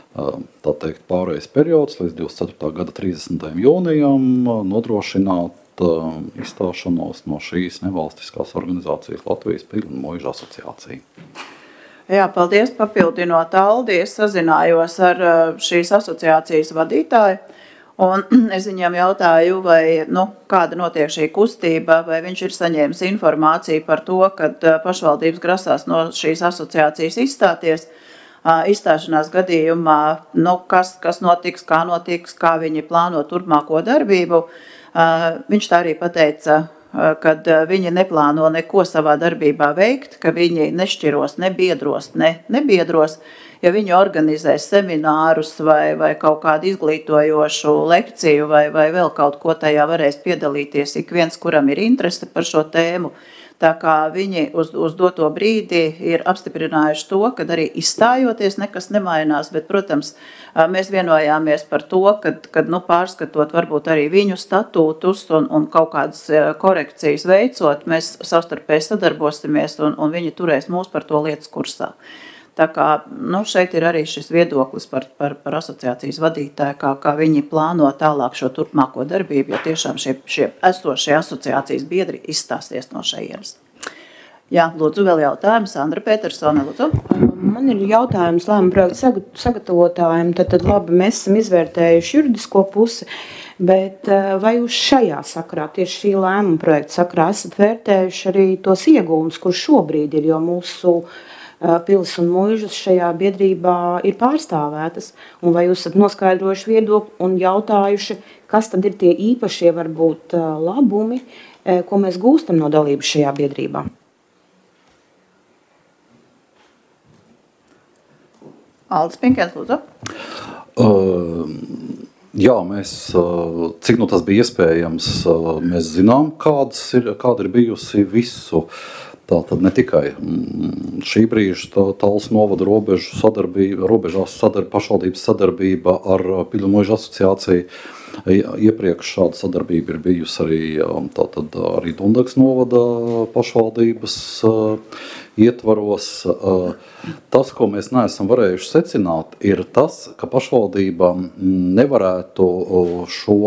tā teikt pārējais periods līdz divdesmit ceturtā gada trīsdesmitajam jūnijam nodrošināt izstāšanos no šīs nevalstiskās organizācijas Latvijas Piļu un Muižu asociācija. Jā, paldies. Papildinot Aldi, es sazinājos ar šīs asociācijas vadītāju, un es viņam jautāju, vai, nu, kāda notiek šī kustība, vai viņš ir saņēmis informāciju par to, kad pašvaldības grasās no šīs asociācijas izstāties, izstāšanās gadījumā, nu, kas, kas notiks, kā notiks, kā viņi plāno turpmāko darbību. Viņš tā arī pateica, kad viņi neplāno neko savā darbībā veikt, ka viņi nešķiros ne biedros, ne nebiedros, ja viņi organizēs seminārus vai, vai kaut kādu izglītojošu lekciju vai, vai vēl kaut ko tajā varēs piedalīties ik viens, kuram ir interese par šo tēmu. Tā kā viņi uz, uz doto brīdi ir apstiprinājuši to, ka arī izstājoties nekas nemainās, bet, protams, mēs vienojāmies par to, kad, kad nu, pārskatot varbūt arī viņu statūtus un, un kaut kādas korekcijas veicot, mēs savstarpēji sadarbosimies un, un viņi turēs mūs par to lietas kursā. Tā kā nu, šeit ir arī šis viedoklis par, par, par asociācijas vadītāju, kā, kā viņi plāno tālāk šo turpmāko darbību, jo tiešām šie, šie esošie asociācijas biedri izstāsies no šejienes. Jā, lūdzu, vēl jautājums. Sandra Petersone, lūdzu. Man ir jautājums lēmuma projekta sagatavotājiem. Tad, tad labi, mēs esam izvērtējuši juridisko pusi, bet vai jūs šajā sakrā, tieši šī lēmuma projekta sakrā, esat vērtējuši arī tos iegūmus, kur šobrīd ir, jo mūsu Pilis un Muižas šajā biedrībā ir pārstāvētas, un vai jūs esat noskaidrojuši viedokli un jautājuši, kas tad ir tie īpašie varbūt labumi, ko mēs gūstam no dalības šajā biedrībā? Aldis Pinkens, lūdzu. Uh, jā, mēs, cik nu tas bija iespējams, mēs zinām, kādas ir, kāda ir bijusi visu. Tā tad ne tikai šī brīža Talsu novada robežu sadarbība, robežās sadarbība, pašvaldības sadarbība ar Piļu un Muižu asociāciju. Iepriekš šāda sadarbība ir bijusi arī, tātad, arī Dundagas novada pašvaldības ietvaros. Tas, ko mēs neesam varējuši secināt, ir tas, ka pašvaldība nevarētu šo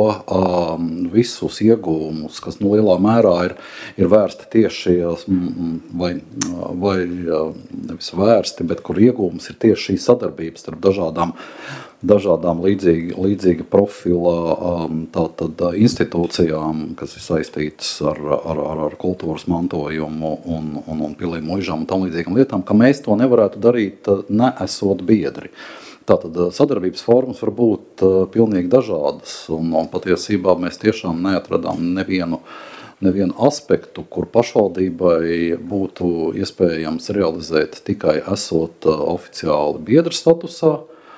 visus iegūmus, kas nu lielā mērā ir, ir vērsti tieši, vai, vai nevis vērsti, bet kur iegūmus ir tieši šī sadarbības starp dažādām dažādām līdzīga, līdzīga profila tātad, institūcijām, kas ir saistītas ar, ar, ar, ar kultūras mantojumu un, un, un pilīm muižām un tam līdzīgām lietām, ka mēs to nevarētu darīt neesot biedri. Tātad sadarbības formas var būt pilnīgi dažādas, un, un patiesībā mēs tiešām neatradām nevienu, nevienu aspektu, kur pašvaldībai būtu iespējams realizēt tikai esot oficiāli biedra statusā.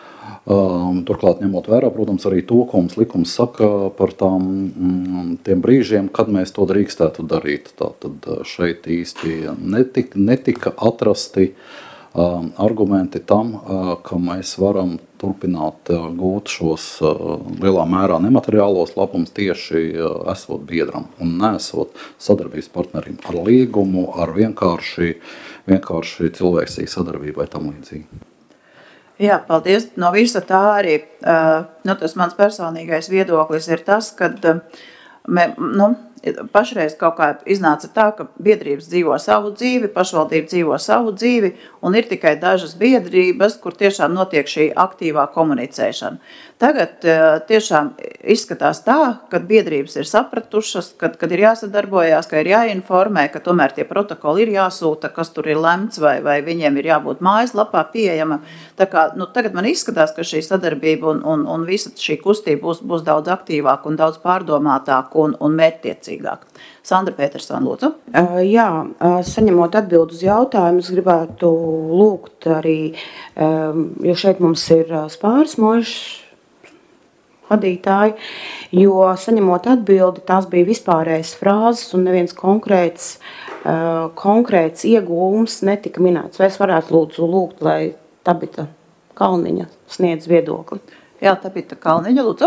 Um, turklāt ņemot vērā, protams, arī to, ko mums likums saka par tām, mm, tiem brīžiem, kad mēs to drīkstētu darīt. Tātad šeit īsti netika, netika atrasti um, argumenti tam, uh, ka mēs varam turpināt uh, gūt šos uh, lielā mērā nemateriālos labumus tieši uh, esot biedram un neesot sadarbības partnerim ar līgumu, ar vienkārši, vienkārši cilvēcīgu sadarbību vai tam līdzīgi. Jā, paldies. No visa tā arī, nu, tas mans personīgais viedoklis ir tas, kad mē, nu, pašreiz kaut kā iznāca tā, ka biedrības dzīvo savu dzīvi, pašvaldība dzīvo savu dzīvi, un ir tikai dažas biedrības, kur tiešām notiek šī aktīvā komunicēšana. Tagad tiešām izskatās tā, ka biedrības ir sapratušas, kad, kad ir jāsadarbojās, ka ir jāinformē, ka tomēr tie protokoli ir jāsūta, kas tur ir lemts, vai, vai viņiem ir jābūt mājaslapā pieejama. Tā kā, nu, tagad man izskatās, ka šī sadarbība un, un, un visa šī kustība būs, būs daudz aktīvāka un daudz pārdomātāka un, un mērķtiecīga. pievilcīgāk. Sandra Petersona, lūdzu. Uh, jā, uh, saņemot atbildi uz jautājumu, es gribētu lūgt arī, um, jo šeit mums ir uh, Spāras mūžs vadītāji, jo saņemot atbildi, tās bija vispārējas frāzes un neviens konkrēts, uh, konkrēts iegūms netika minēts. Vai es varētu lūdzu lūgt, lai Tabita Kalniņa sniedz viedokli? Jā, Tabita Kalniņa, lūdzu.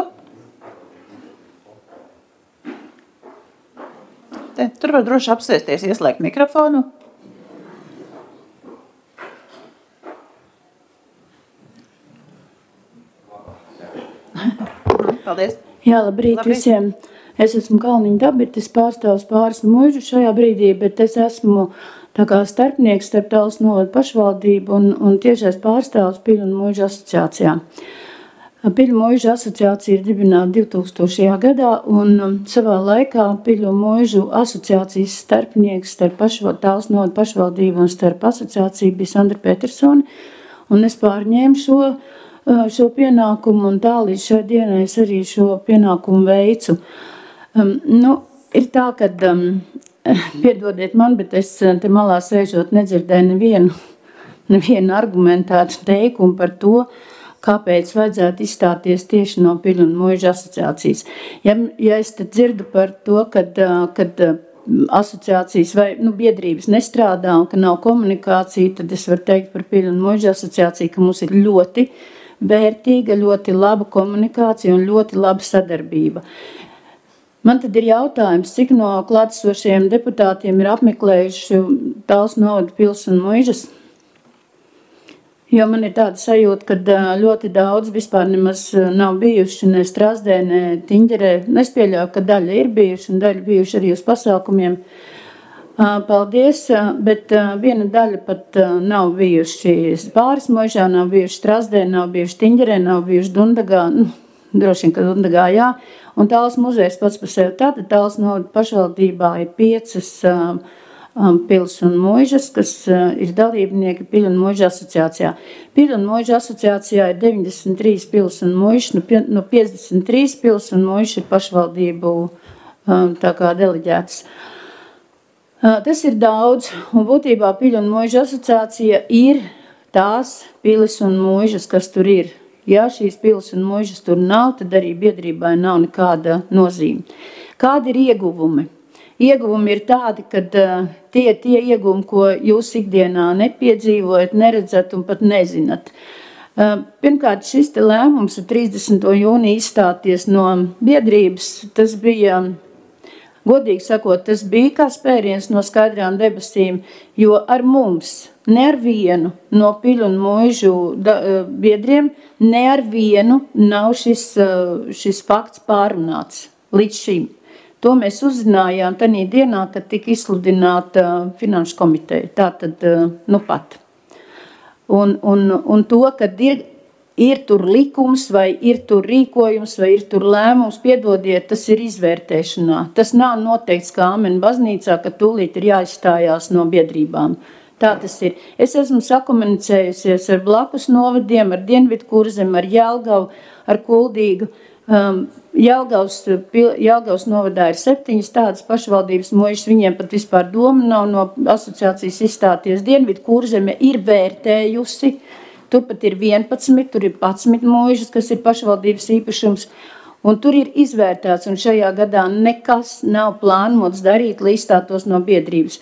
Te, tur var droši apsēsties, ieslēgt mikrofonu. Paldies. Jā, labrīt, labrīt visiem. Es esmu Kalniņa Tabita, es pārstāvu Spāras mūžu šajā brīdī, bet es esmu tā kā starpnieks starp Talsu novada pašvaldību un, un tiešais pārstāvs Piļu un mūžu asociācijā. Piļu mūžu asociācija ir dibināta divtūkstošajā gadā, un savā laikā Piļu mūžu asociācijas starpnieks starp Talsu novada pašvaldību un starp asociāciju bija Sandra Petersona, un es pārņēmu šo, šo pienākumu, un tā līdz šai dienai es arī šo pienākumu veicu. Um, nu, ir tā, ka, um, piedodiet man, bet es te malā sēžot nedzirdēju nevienu, nevienu argumentētu teikumu par to, kāpēc vajadzētu izstāties tieši no Piļu un mūžu asociācijas. Ja, ja es te dzirdu par to, kad, kad asociācijas vai nu, biedrības nestrādā un ka nav komunikācija, tad es varu teikt par Piļu un mūžu asociāciju, ka mums ir ļoti vērtīga, ļoti laba komunikācija un ļoti laba sadarbība. Man tad ir jautājums, cik no klātesošajiem deputātiem ir apmeklējuši Talsu novada pils un mūžas? Jo man ir tāda sajūta, ka ļoti daudz vispār nemaz nav bijuši ne Strazdē, ne Tiņģerē. Es pieļauju, ka daļa ir bijuši un daļa bijuši arī uz pasākumiem. Paldies, bet viena daļa pat nav bijuši Spāras mūžā, nav bijuši Strazdē, nav bijuši Tiņģerē, nav bijuši Dundagā, nu, droši vien, ka Dundagā, jā. Un Talsu muzejs pats par sevi tātad Talsu novada pašvaldībā ir piecas pils un mūžas, kas ir dalībnieki Piļu un mūžu asociācijā. Piļu un mūžu asociācijā ir deviņdesmit trīs pils un mūžas, no piecdesmit trīs pils un mūžas ir pašvaldību tā kā deleģētas. Tas ir daudz, un būtībā Piļu un mūžu asociācija ir tās pilis un mūžas, kas tur ir. Ja šīs pils un mūžas tur nav, tad arī biedrībai nav nekāda nozīme. Kādi ir ieguvumi? Ieguvumi ir tādi, ka uh, tie tie ieguvumi, ko jūs ikdienā nepiedzīvojat, neredzat un pat nezinat. Uh, pirmkārt, šis te lēmums ar trīsdesmito jūniju izstāties no biedrības, tas bija, godīgi sakot, tas bija kā spēriens no skaidrām debesīm, jo ar mums, ne ar vienu no Piļu un mūžu da, uh, biedriem, ne ar vienu nav šis, uh, šis fakts pārunāts līdz šim. To mēs uzzinājām tanī dienā, kad tika izsludināta finanšu komiteja. Tātad, nu pat. Un, un, un to, kad ir, ir tur likums, vai ir tur rīkojums, vai ir tur lēmums, piedodiet, tas ir izvērtēšanā. Tas nav noteikts kā amen baznīcā, ka tūlīt ir jāizstājās no biedrībām. Tā tas ir. Es esmu sakomunicējusies ar blakus novadiem, ar Dienvidu Kurzem, ar Jelgavu, ar Kuldīgu. Um, Jelgavas, Jelgavas novadā ir septiņas tādas pašvaldības mūžas, viņiem pat vispār doma nav no asociācijas izstāties. Dienvidu Kurzeme ir vērtējusi, tur pat ir vienpadsmit, tur ir padsmit mūžas, kas ir pašvaldības īpašums, un tur ir izvērtēts, un šajā gadā nekas nav plānots darīt, lai izstātos no biedrības.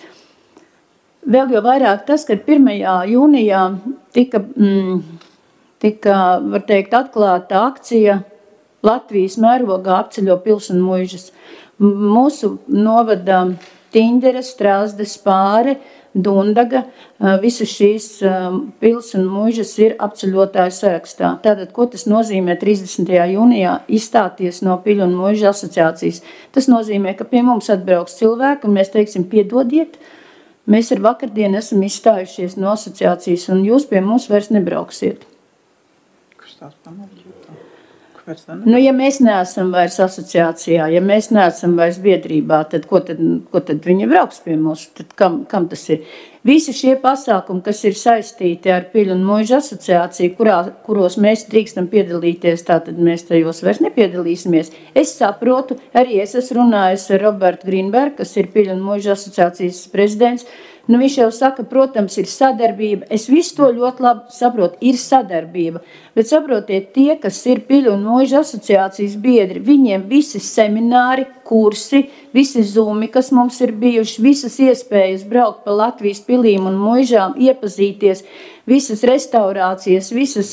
Vēl jau vairāk tas, ka pirmajā jūnijā tika, mm, tika, var teikt, atklāta akcija Latvijas mērogā apceļo pils un mūžas. Mūsu novada Tiņģere, Strazde, Spāre, Dundaga, visas šīs pils un mūžas ir apceļotāju sarakstā. Tātad, ko tas nozīmē trīsdesmitajā jūnijā izstāties no Piļu un mūžu asociācijas? Tas nozīmē, ka pie mums atbrauks cilvēki un mēs teiksim, piedodiet, mēs ar vakardienu esam izstājušies no asociācijas un jūs pie mums vairs nebrauksiet. Kas tās pamatīt? Nu, ja mēs neesam vairs asociācijā, ja mēs neesam vairs biedrībā, tad ko tad, ko tad viņi brauks pie mums? Tad kam, kam tas ir? Visi šie pasākumi, kas ir saistīti ar Piļu un Muižu asociāciju, kurā, kuros mēs drīkstam piedalīties, tātad mēs tajos vairs nepiedalīsimies. Es saprotu, arī es esmu runājis ar Robertu Grīnbergu, kas ir Piļu un Muižu asociācijas prezidents. Nu, viņš jau saka, protams, ir sadarbība. Es visu to ļoti labi saprotu, ir sadarbība. Bet saprotiet, tie, kas ir Piļu un Muižu asociācijas biedri, viņiem visi semināri, kursi, visi zumi, kas mums ir bijuši, visas iespējas braukt pa Latvijas pilīm un muižām, iepazīties, visas restaurācijas, visas,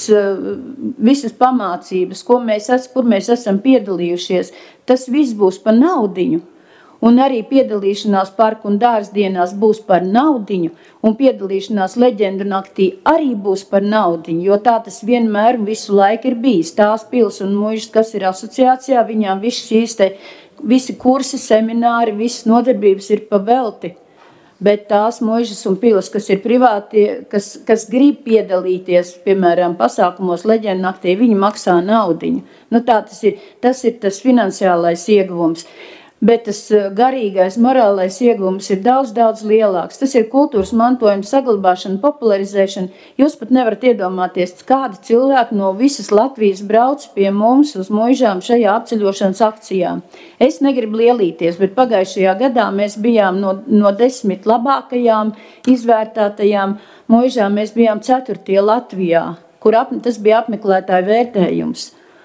visas pamācības, ko mēs, kur mēs esam piedalījušies, tas viss būs par naudiņu. Un arī piedalīšanās parku un dārzdienās būs par naudiņu, un piedalīšanās leģendu naktī arī būs par naudiņu, jo tā tas vienmēr un visu laiku ir bijis. Tās pils un muižas, kas ir asociācijā, viņām visi šīs te, visi kursi, semināri, visas nodarbības ir pa velti. Bet tās muižas un pilas, kas ir privāti, kas, kas grib piedalīties, piemēram, pasākumos leģendu naktī, viņi maksā naudiņu. Nu, tā tas ir, tas ir tas finansiālais ieguvums. Bet tas garīgais, morālais ieguvums ir daudz, daudz lielāks. Tas ir kultūras mantojuma saglabāšana, popularizēšana. Jūs pat nevarat iedomāties, kādi cilvēki no visas Latvijas brauc pie mums uz muižām šajā apceļošanas akcijā. Es negribu lielīties, bet pagājušajā gadā mēs bijām no, no desmit labākajām, izvērtātajām muižām, mēs bijām ceturtie Latvijā, kur ap, tas bija apmeklētāju vērtējums.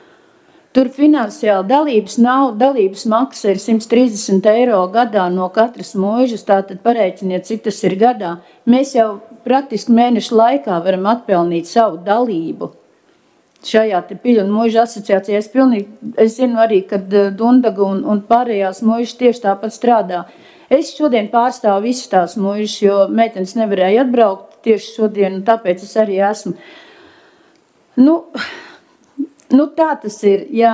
Tur finansiāli dalības nav, dalības maksa ir simt trīsdesmit eiro gadā no katras muižas, tātad pareiķiniet, cik tas ir gadā. Mēs jau praktiski mēnešu laikā varam atpelnīt savu dalību. Šajā te Piļu un Muižu asociācijā es pilnīgi, es zinu arī, kad Dundaga un, un pārējās muižas tieši tāpat strādā. Es šodien pārstāvu visas tās muižas, jo meitenes nevarēja atbraukt tieši šodien, un tāpēc es arī esmu. Nu... Nu, tā tas ir, ja,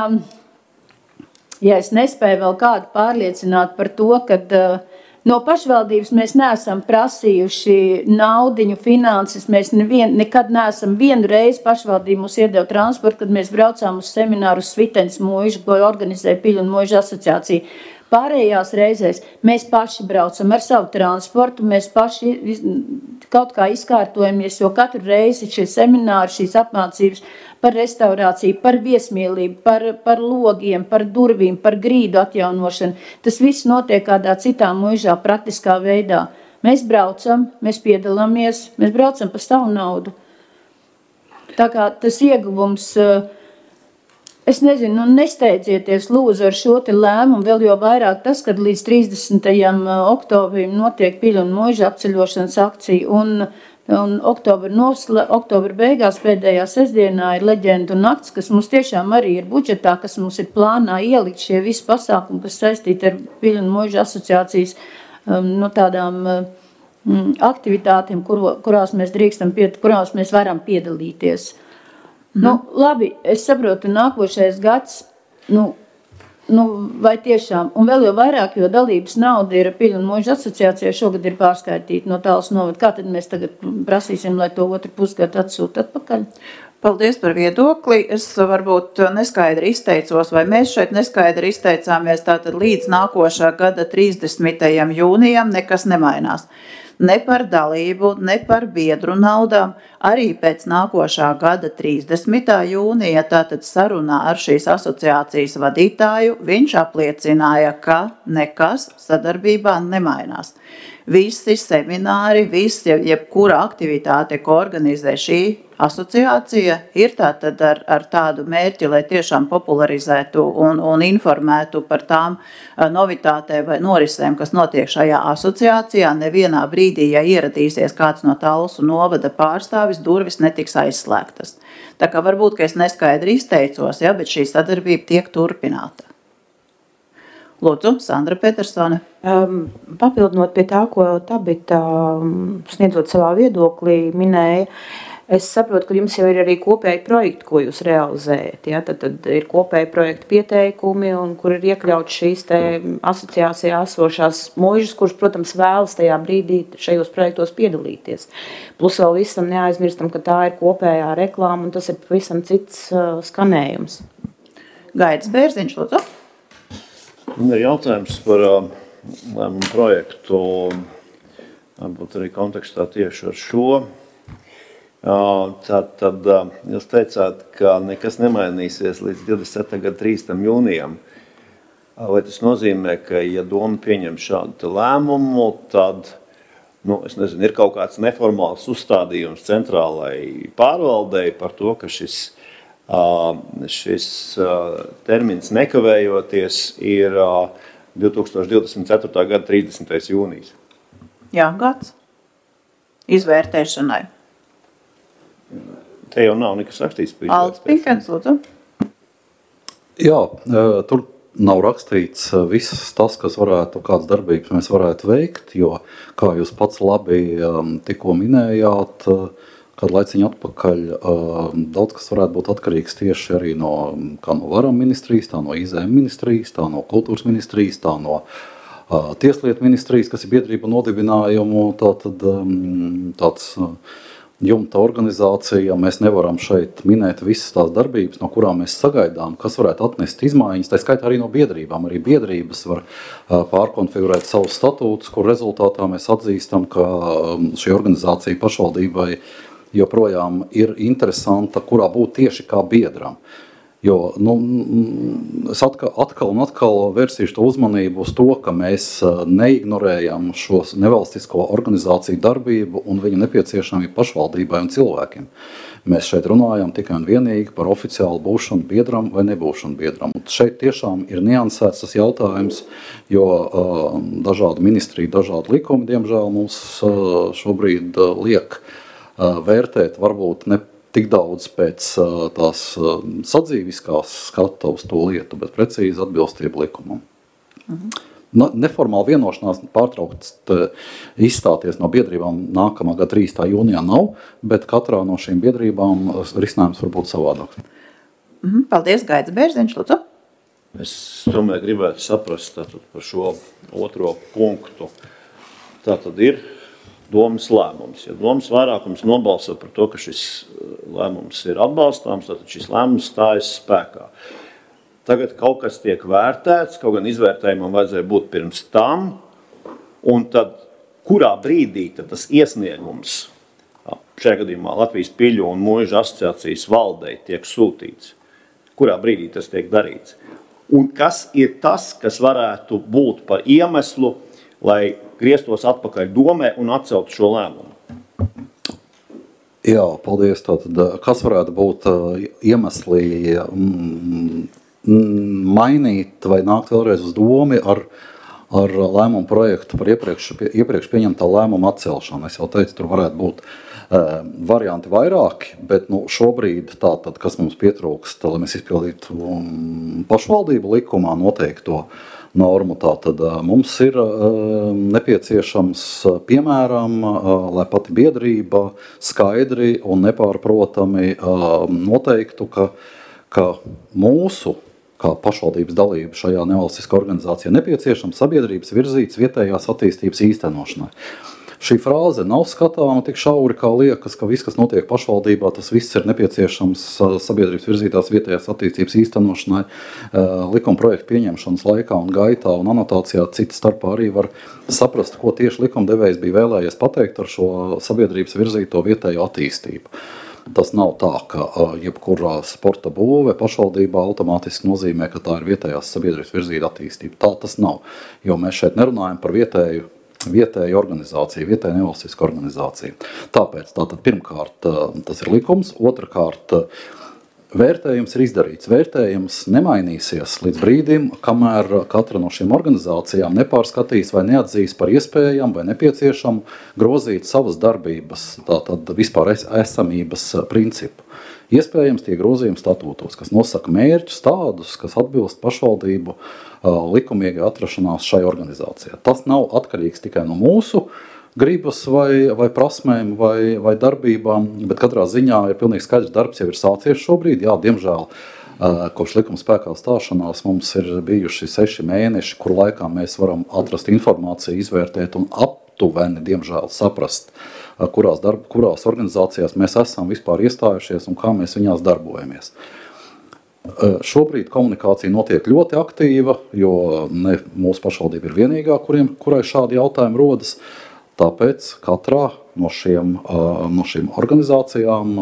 ja es nespēju vēl kādu pārliecināt par to, ka uh, no pašvaldības mēs neesam prasījuši naudiņu, finanses, mēs nevien, nekad neesam vienu reizi pašvaldību mums iedeva transportu, kad mēs braucām uz semināru uz Svitenes muižu, ko organizēja Piļu un Muižu asociācija. Pārējās reizēs mēs paši braucam ar savu transportu, mēs paši kaut kā izkārtojamies, jo katru reizi šie semināri, šīs apmācības par restaurāciju, par viesmīlību, par, par logiem, par durvīm, par grīdu atjaunošanu. Tas viss notiek kādā citā muižā praktiskā veidā. Mēs braucam, mēs piedalāmies, mēs braucam par savu naudu. Tā kā tas ieguvums... Es nezinu, nu nesteidzieties lūdzu ar šo te lēmumu, vēl jo vairāk tas, kad līdz trīsdesmitajam oktobrim notiek Piļu un Muižu apceļošanas akcija, un, un oktobra, nosla, oktobra beigās pēdējā sestdienā ir leģendu nakts, kas mums tiešām arī ir budžetā, kas mums ir plānā ielikt šie visi pasākumi, kas saistīti ar Piļu un Muižu asociācijas um, no tādām um, aktivitātēm, kur, kurās mēs drīkstam, pied, kurās mēs varam piedalīties. Nu, labi, es saprotu, nākošais gads, nu, nu, vai tiešām, un vēl jau vairāk, jo dalības nauda ir Piļu un Muižu asociācijā šogad ir pārskaitīta no Tāls novada. Kā tad mēs tagad prasīsim, lai to otru pusgadu atsūta atpakaļ? Paldies par viedokli. Es varbūt neskaidri izteicos, vai mēs šeit neskaidri izteicāmies, tātad līdz nākošā gada trīsdesmitajam jūnijam nekas nemainās. Ne par dalību, ne par biedru naudām, arī pēc nākošā gada trīsdesmitā jūnija, tātad sarunā ar šīs asociācijas vadītāju, viņš apliecināja, ka nekas sadarbībā nemainās. Visi semināri, visi, jebkura aktivitāte, ko organizē šī asociācija, ir tātad ar, ar tādu mērķi, lai tiešām popularizētu un, un informētu par tām novitātēm vai norisēm, kas notiek šajā asociācijā. Nevienā brīdī, ja ieradīsies kāds no Talsu novada pārstāvis, durvis netiks aizslēgtas. Tā kā varbūt, ka es neskaidri izteicos, ja, bet šī sadarbība tiek turpināta. Lūdzu, Sandra Petersone. Um, papildinot pie tā, ko Tabita um, sniedzot savā viedoklī minēja, es saprotu, ka jums jau ir arī kopēji projekti, ko jūs realizējat. Ja? Tad, tad ir kopēji projektu pieteikumi, un kur ir iekļauts šīs te asociācijā esošās muižas, kurš, protams, vēlas tajā brīdī šajos projektos piedalīties. Plus vēl visam neaizmirstam, ka tā ir kopējā reklāma, un tas ir pavisam cits uh, skanējums. Gaidis Bērziņš, lūdzu. Man ir jautājums par uh, lēmumu projektu, varbūt arī kontekstā tieši ar šo. Uh, tad, tad uh, jūs teicāt, ka nekas nemainīsies līdz divdesmit septītā gada trīsdesmitajam jūnijam. Uh, vai tas nozīmē, ka, ja doma pieņem šādu lēmumu, tad, nu, es nezinu, ir kaut kāds neformāls uzstādījums centrālai pārvaldei par to, ka šis Uh, šis uh, termins nekavējoties ir uh, divtūkstoš divdesmit ceturtā gada trīsdesmitais jūnijas. Jā, gads. Izvērtēšanai. Te jau nav nekas rakstīts par Aldis Pinkens, lūdzu. Jā, tur nav rakstīts viss tas, kas varētu, kādas darbības mēs varētu veikt, jo, kā jūs pats labi um, tikko minējāt, kādu laiciņu atpakaļ, daudz kas varētu būt atkarīgs tieši arī no, kā no varam ministrijas, tā no I Z M ministrijas, tā no kultūras ministrijas, tā no uh, tieslietu ministrijas, kas ir biedrība nodibinājumu, tā tad um, tāds uh, jumta organizācija. Mēs nevaram šeit minēt visas tās darbības, no kurām mēs sagaidām, kas varētu atnest izmaiņas, tā skaitā arī no biedrībām. Arī biedrības var uh, pārkonfigurēt savus statūtus, kur rezultātā mēs atzīstam, ka um, šī organizācija pašvaldībai joprojām ir interesanta, kurā būt tieši kā biedram. Jo nu, es atkal, atkal un atkal vērsīšu to uzmanību uz to, ka mēs neignorējam šo nevalstisko organizāciju darbību un viņu nepieciešamību pašvaldībai un cilvēkiem. Mēs šeit runājam tikai un vienīgi par oficiālu būšanu biedram vai nebūšanu biedram. Un šeit tiešām ir niansēts tas jautājums, jo uh, dažādi ministriji, dažādi likumi, diemžēl, mums uh, šobrīd uh, liek vērtēt varbūt ne tik daudz pēc tās sadzīviskās skata uz to lietu, bet precīzi atbilstību likumam. Mhm. Neformāla vienošanās pārtraukt izstāties no biedrībām nākamā gada trīsdesmitajā jūnijā nav, bet katrā no šīm biedrībām risinājums var būt savādāks. Mhm. Paldies, Gaidis Bērziņš, lūdzu. Es tomēr gribētu saprast tātad par šo otro punktu. Tātad ir domas lēmums. Ja domas vairākums nobalso par to, ka šis lēmums ir atbalstāms, tad šis lēmums stājas spēkā. Tagad kaut kas tiek vērtēts, kaut gan izvērtējumam vajadzēja būt pirms tam, un tad kurā brīdī tad tas iesniegums, šajā gadījumā Latvijas Piļu un Mūžu asociācijas valdei tiek sūtīts, kurā brīdī tas tiek darīts. Un kas ir tas, kas varētu būt par iemeslu, lai grieztos atpakaļ domē un atcelt šo lēmumu? Jā, paldies. Tātad, kas varētu būt iemesli mainīt vai nākt vēlreiz uz domi ar, ar lēmumu projektu par iepriekš, iepriekš pieņemtā lēmuma atcelšanu? Es jau teicu, tur varētu būt uh, varianti vairāki, bet nu, šobrīd tātad, kas mums pietrūkst, lai mēs izpildītu um, pašvaldību likumā noteikto normu, tātad mums ir uh, nepieciešams, piemēram, uh, lai pati biedrība skaidri un nepārprotami uh, noteiktu, ka, ka mūsu, kā pašvaldības dalība šajā nevalstiskā organizācijā, nepieciešams sabiedrības virzīts vietējās attīstības īstenošanai. Šī frāze nav skatāma tik šauri, kā liekas, ka viss, kas notiek pašvaldībā, tas viss ir nepieciešams sabiedrības virzītās vietējās attīstības īstenošanai, likuma projektu pieņemšanas laikā un gaitā un anotācijā. Cita starpā arī var saprast, ko tieši likumdevējs bija vēlējies pateikt ar šo sabiedrības virzīto vietējo attīstību. Tas nav tā, ka jebkurā sporta būve pašvaldībā automātiski nozīmē, ka tā ir vietējās sabiedrības virzīta attīstība. Tā tas nav, jo mēs šeit nerunājam par vietēju vietēja organizācija, vietēja nevalstiska organizācija. Tāpēc tātad pirmkārt tas ir likums, otrkārt vērtējums ir izdarīts. Vērtējums nemainīsies līdz brīdim, kamēr katra no šīm organizācijām nepārskatīs vai neatzīs par iespējam vai nepieciešamu grozīt savas darbības, tātad vispār esamības principu. Iespējams tie grozījumi statūtos, kas nosaka mērķus tādus, kas atbilst pašvaldību likumīgai atrašanās šai organizācijai. Tas nav atkarīgs tikai no mūsu gribas vai, vai prasmēm vai, vai darbībām, bet katrā ziņā ir pilnīgi skaidrs, darbs jau ir sācies šobrīd. Jā, diemžēl kopš likuma spēkā stāšanās mums ir bijuši seši mēneši, kur laikā mēs varam atrast informāciju, izvērtēt un aptuveni, diemžēl, saprast, kurās, darb, kurās organizācijās mēs esam vispār iestājušies un kā mēs viņās darbojamies. Šobrīd komunikācija notiek ļoti aktīva, jo ne mūsu pašvaldība ir vienīgā, kuriem, kurai šādi jautājumi rodas. Tāpēc katrā no šiem, no šīm organizācijām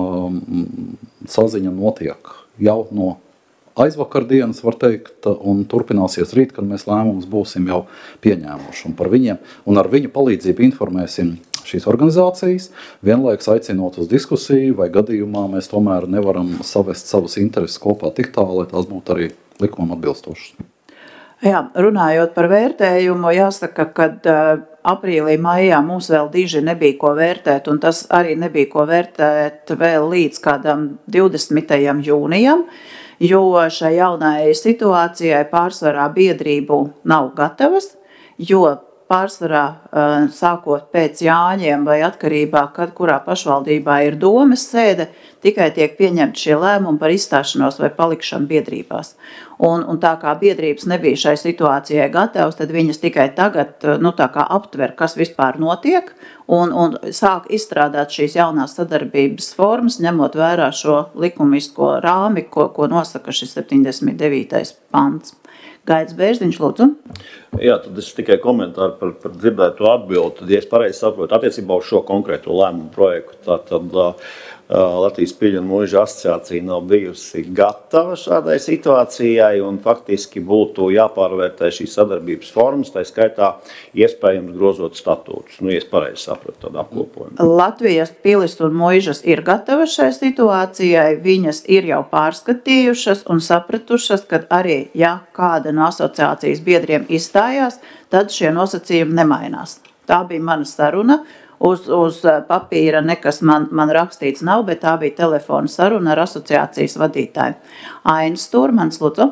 saziņa notiek jau no aizvakardienas, var teikt, un turpināsies rīt, kad mēs lēmumus būsim jau pieņēmuši. Un, par viņiem, un ar viņu palīdzību informēsim šīs organizācijas, vienlaikus aicinot uz diskusiju, vai gadījumā mēs tomēr nevaram savest savas intereses kopā tik tālu, lai tās būtu arī likumam atbilstošas. Jā, runājot par vērtējumu, jāsaka, ka uh, aprīlī, maijā mums vēl diži nebija ko vērtēt, un tas arī nebija ko vērtēt vēl līdz kādam divdesmitajam jūnijam, jo šai jaunai situācijai pārsvarā biedrību nav gatavas, jo pārsvarā sākot pēc Jāņiem vai atkarībā, kad kurā pašvaldībā ir domes sēde, tikai tiek pieņemti šie lēmumi par izstāšanos vai palikšanu biedrībās. Un, un tā kā biedrības nebija šai situācijai gatavas, tad viņas tikai tagad nu, tā kā aptver, kas vispār notiek, un, un sāk izstrādāt šīs jaunās sadarbības formas, ņemot vērā šo likumisko rāmi, ko, ko nosaka šis septiņdesmit devītais pants. Gaidis Bērziņš, lūdzu. Jā, tad es tikai komentāru par, par dzirdēto atbildi. Tad, ja es pareizi saprotu, attiecībā uz šo konkrēto lēmumu projektu, tā, tad uh, Latvijas Piļu un Mūža asociācija nav bijusi gatava šādai situācijai, un faktiski būtu jāpārvērtē šīs sadarbības formas, tā skaitā iespējams grozot statūtus. Nu, ja es pareizi saprotu tādu apkopojumu. Latvijas Pilis un Mūžas ir gatavas šai situācijai, viņas ir jau pārskatījušas un sapratušas, ka arī, ja kāda no asociācijas biedriem izstājās, tad šie nosacījumi nemainās. Tā bija mana saruna. Uz, uz papīra nekas man, man rakstīts nav, bet tā bija telefona saruna ar asociācijas vadītāju. Ainis Stūrmans, lūdzu.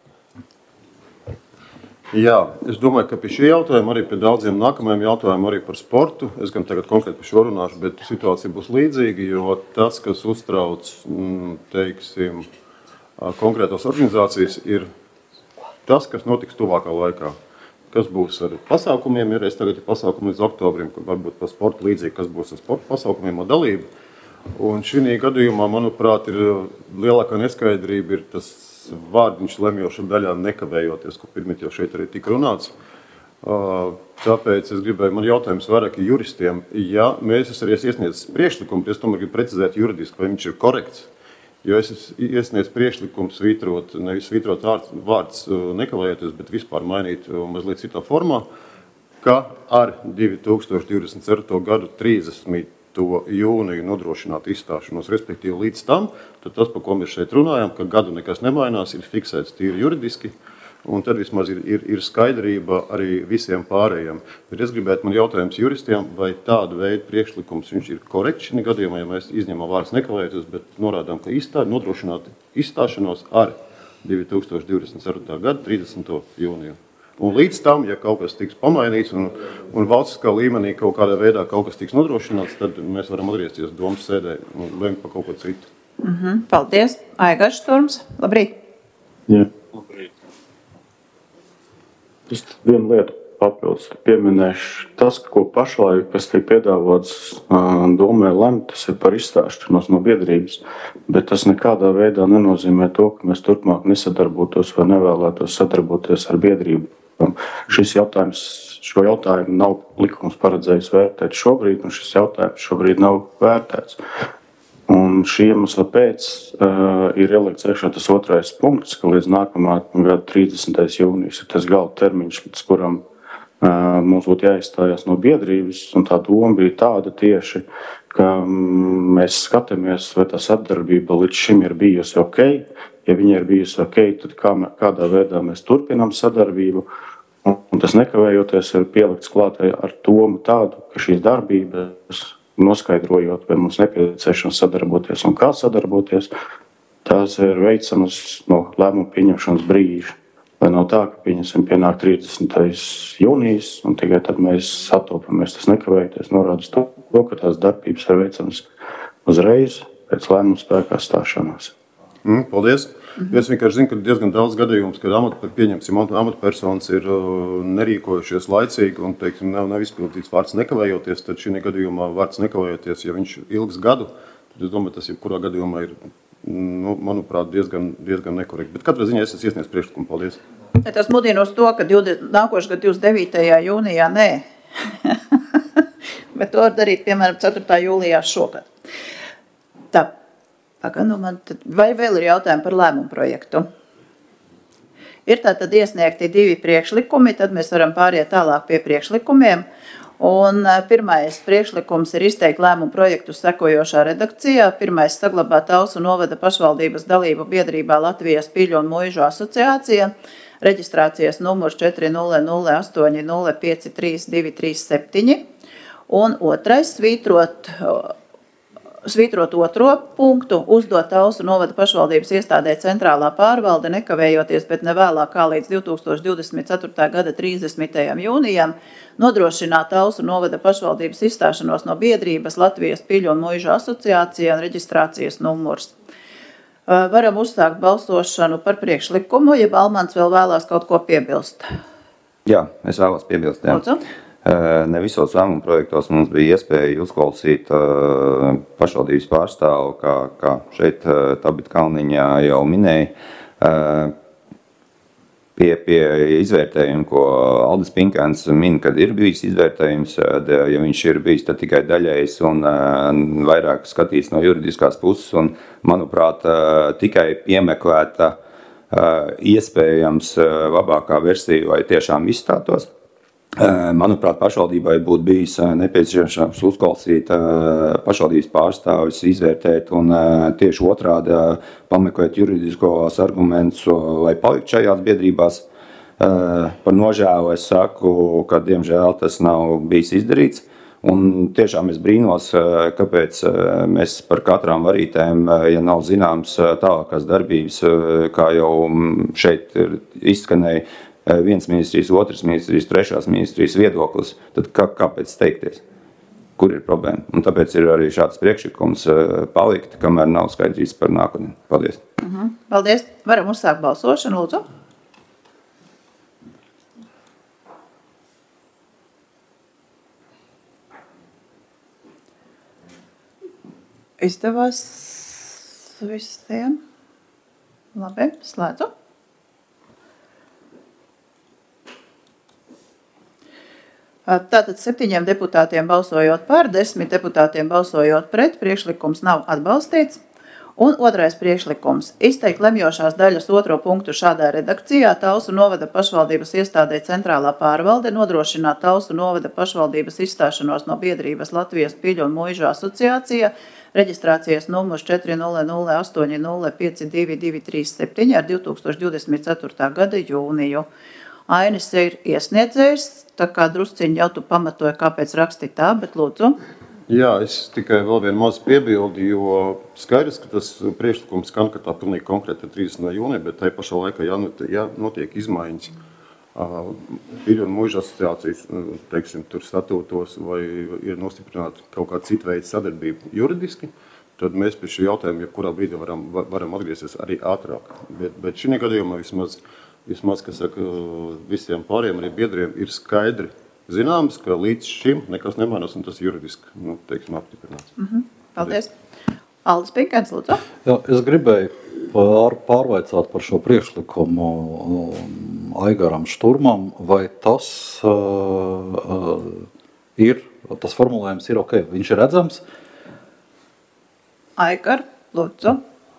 Jā, es domāju, ka pie šī jautājuma, arī pie daudziem nākamajiem jautājumiem, arī par sportu, es gan tagad konkrēti par šo runāšu, bet situācija būs līdzīga, jo tas, kas uztrauc, teiksim, konkrētās organizācijas, ir tas, kas notiks tuvākā laikā. Kas būs ar pasākumiem, ir es tagad ir pasākumi līdz oktobrim, varbūt par sportu līdzīgi, kas būs ar sportu pasākumiem un dalību. Un šī gadījumā, manuprāt, ir lielākā neskaidrība ir tas vārdiņš lemjoša daļā nekavējoties, ko pirmīt jau šeit arī tika runāts. Tāpēc es gribēju, man jautājums vairāk juristiem, ja mēs esam arī iesniedzis priekšlikumu, es tomēr gribu precizēt juridiski, vai viņš ir korekts. Jo es iesniedzu priekšlikumu svītrot, nevis svītrot vārds, vārds nekavējoties, bet vispār mainīt mazliet citā formā, ka ar divi tūkstoši divdesmit ceturto gadu trīsdesmito jūniju nodrošināt izstāšanos, respektīvi līdz tam, tad tas, par ko mēs šeit runājam, ka gadu nekas nemainās, ir fiksēts tīri juridiski, un tad vismaz ir, ir, ir skaidrība arī visiem pārējiem. Bet es gribētu man jautājums juristiem, vai tādu veidu priekšlikums viņš ir korekts šī gadījumā, ja mēs izņemam vārds nekavējoties, bet norādām, ka izstā, nodrošināt izstāšanos ar divi tūkstoši divdesmit ceturtā gada trīsdesmito jūniju. Un līdz tam, ja kaut kas tiks pamainīts un, un valstiskā līmenī kaut kādā veidā kaut kas tiks nodrošināts, tad mēs varam atgriezties domas sēdē un lemt par kaut ko citu. Mm-hmm. Paldies. Aigars Šturms. Labrīt. Jā, labrīt. Es vienu lietu papildus pieminēšu. Tas, ko pašlaik, kas tiek piedāvāts domē lemt, tas ir par izstāšanos no biedrības, bet tas nekādā veidā nenozīmē to, ka mēs turpmāk nesadarbotos vai nevēlētos sadarboties ar biedrību. Šis jautājums, šo jautājumu nav likums paredzējis vērtēt šobrīd, un šis jautājums šobrīd nav vērtēts. Un šī iemesla pēc uh, ir ielikts iekšā tas otrais punkts, ka līdz nākamā gada trīsdesmitais jūnijas ir tas gala termiņš, līdz kuram uh, mums būtu jāizstājās no biedrības. Un tā doma bija tāda tieši, ka um, mēs skatāmies, vai tā sadarbība līdz šim ir bijusi ok. Ja viņa ir bijusi ok, tad kā, kādā veidā mēs turpinām sadarbību. Un, un tas nekavējoties ir pielikts klātai ar domu tādu, ka šīs darbības, noskaidrojot, vai mums nepieciešams sadarboties un kā sadarboties, tās ir veicamas no lēmuma pieņemšanas brīža. Lai nav tā, ka pieņemsim pienāk trīsdesmitais jūnijas, un tikai tad mēs satopamies, tas nekavējoties norādas to, ka tās darbības ir veicamas uzreiz pēc lēmuma spēkā stāšanās. Mm, paldies! Mm-hmm. Es vienkārši zinu, ka diezgan daudz gadījums, kad amat, pieņemsim, amatpersonas ir uh, nerīkojušies laicīgi un, teiksim, nav, nav izpildīts vārds nekavējoties, tad šī gadījumā vārds nekavējoties, ja viņš ilgs gadu, tad es domāju, tas jebkurā gadījumā ir nu, manuprāt, diezgan, diezgan nekorekti. Bet katrā ziņā es esmu iesniedzis priekšlikumu. Paldies. Tas mudina uz to, ka nākošais gada divdesmit devītajā jūnijā nē. Bet to var darīt, piemēram, ceturtā jūlijā šogad. Tā, pagaid, nu man tad, vai vēl ir jautājumi par lēmumu projektu? Ir tātad iesniegti divi priekšlikumi, tad mēs varam pāriet tālāk pie priekšlikumiem. Un pirmais priekšlikums ir izteikt lēmumu projektu sekojošā redakcijā. Pirmais saglabāt Talsu novada pašvaldības dalību biedrībā Latvijas Piļu un Muižu asociācija, reģistrācijas numurs četri nulle nulle astoņi nulle pieci trīs divi trīs septiņi. Un otrais svītrot, svītrot otro punktu, uzdot Talsu novada pašvaldības iestādē centrālā pārvalde, nekavējoties, bet ne vēlāk kā līdz divi tūkstoši divdesmit ceturtā gada trīsdesmitajam jūnijam, nodrošināt Talsu novada pašvaldības izstāšanos no biedrības Latvijas Piļu un Muižu asociācija un reģistrācijas numurs. Varam uzsākt balsošanu par priekšlikumu, ja Balmans vēl vēlās kaut ko piebilst. Jā, es vēlos piebilst. Jā. Lūdzu. Ne visos lēmumu projektos mums bija iespēja uzklausīt uh, pašvaldības pārstāvu, kā, kā šeit uh, Tabita Kalniņa jau minēja, uh, pie, pie izvērtējuma, ko Aldis Pinkēns min, kad ir bijis izvērtējums, ja viņš ir bijis tad tikai daļējs un uh, vairāk skatīts no juridiskās puses, un, manuprāt, uh, tikai piemeklēta uh, iespējams uh, labākā versija, lai tiešām izstātos. Manuprāt, pašvaldībai būtu bijis nepieciešams uzklausīt pašvaldības pārstāvis, izvērtēt un tieši otrādi pameklēt juridiskos argumentus, lai palikt šajās biedrībās. Par nožēlu es saku, ka diemžēl tas nav bijis izdarīts. Un tiešām es brīnos, kāpēc mēs par katrām varītēm, ja nav zināms tālākās darbības, kā jau šeit ir izskanēja, viens ministrijas, otrs ministrijas, trešās ministrijas viedoklis, tad kā, kāpēc steigties? Kur ir problēma? Un tāpēc ir arī šāds priekšlikums palikt, kamēr nav skaidrības par nākotni. Paldies. Uh-huh. Paldies. Varam uzsākt balsošanu, lūdzu. Izdevās visiem. Labi, slēdzu. Tātad septiņiem deputātiem balsojot par, desmit deputātiem balsojot pret, priekšlikums nav atbalstīts. Un otrais priekšlikums – izteikt lemjošās daļas otro punktu šādā redakcijā. Talsu novada pašvaldības iestādē centrālā pārvalde nodrošināt Talsu novada pašvaldības izstāšanos no biedrības Latvijas Piļu un Muižu asociācija, reģistrācijas numurs četri nulle nulle astoņi nulle pieci divi divi trīs septiņi ar divi tūkstoši divdesmit ceturtā gada jūniju. Ainis ir iesniedzējs, tā kā drusciņi jau tu pamatoja, kāpēc rakstīt tā, bet lūdzu. Jā, es tikai vēl vienu mazu piebildi, jo skaidrs, ka tas priekšlikums skan, ka tā pilnīgi konkrēti ir trīsdesmitā jūnija, bet tai pašā laikā jānotiek izmaiņas Piļu un Muižu asociācijas, teiksim, tur statūtos vai ir nostiprināta kaut kāda cita veida sadarbība juridiski, tad mēs pie šī jautājuma, ja kurā brīdī varam, varam atgriezties arī ātrāk. Bet, bet šī gadījumā vismaz Vismaz, kas saka, visiem pāriem arī biedriem ir skaidri zināms, ka līdz šim nekas nemainās un tas juridiski, nu, teiksim, apstiprināts. Mm-hmm. Paldies. Aldis Pinkēns, lūdzu. Jā, es gribēju pār, pārvaicāt par šo priekšlikumu Aigaram Šturmam, vai tas uh, uh, ir, tas formulējums ir ok, viņš ir redzams? Aigar, lūdzu.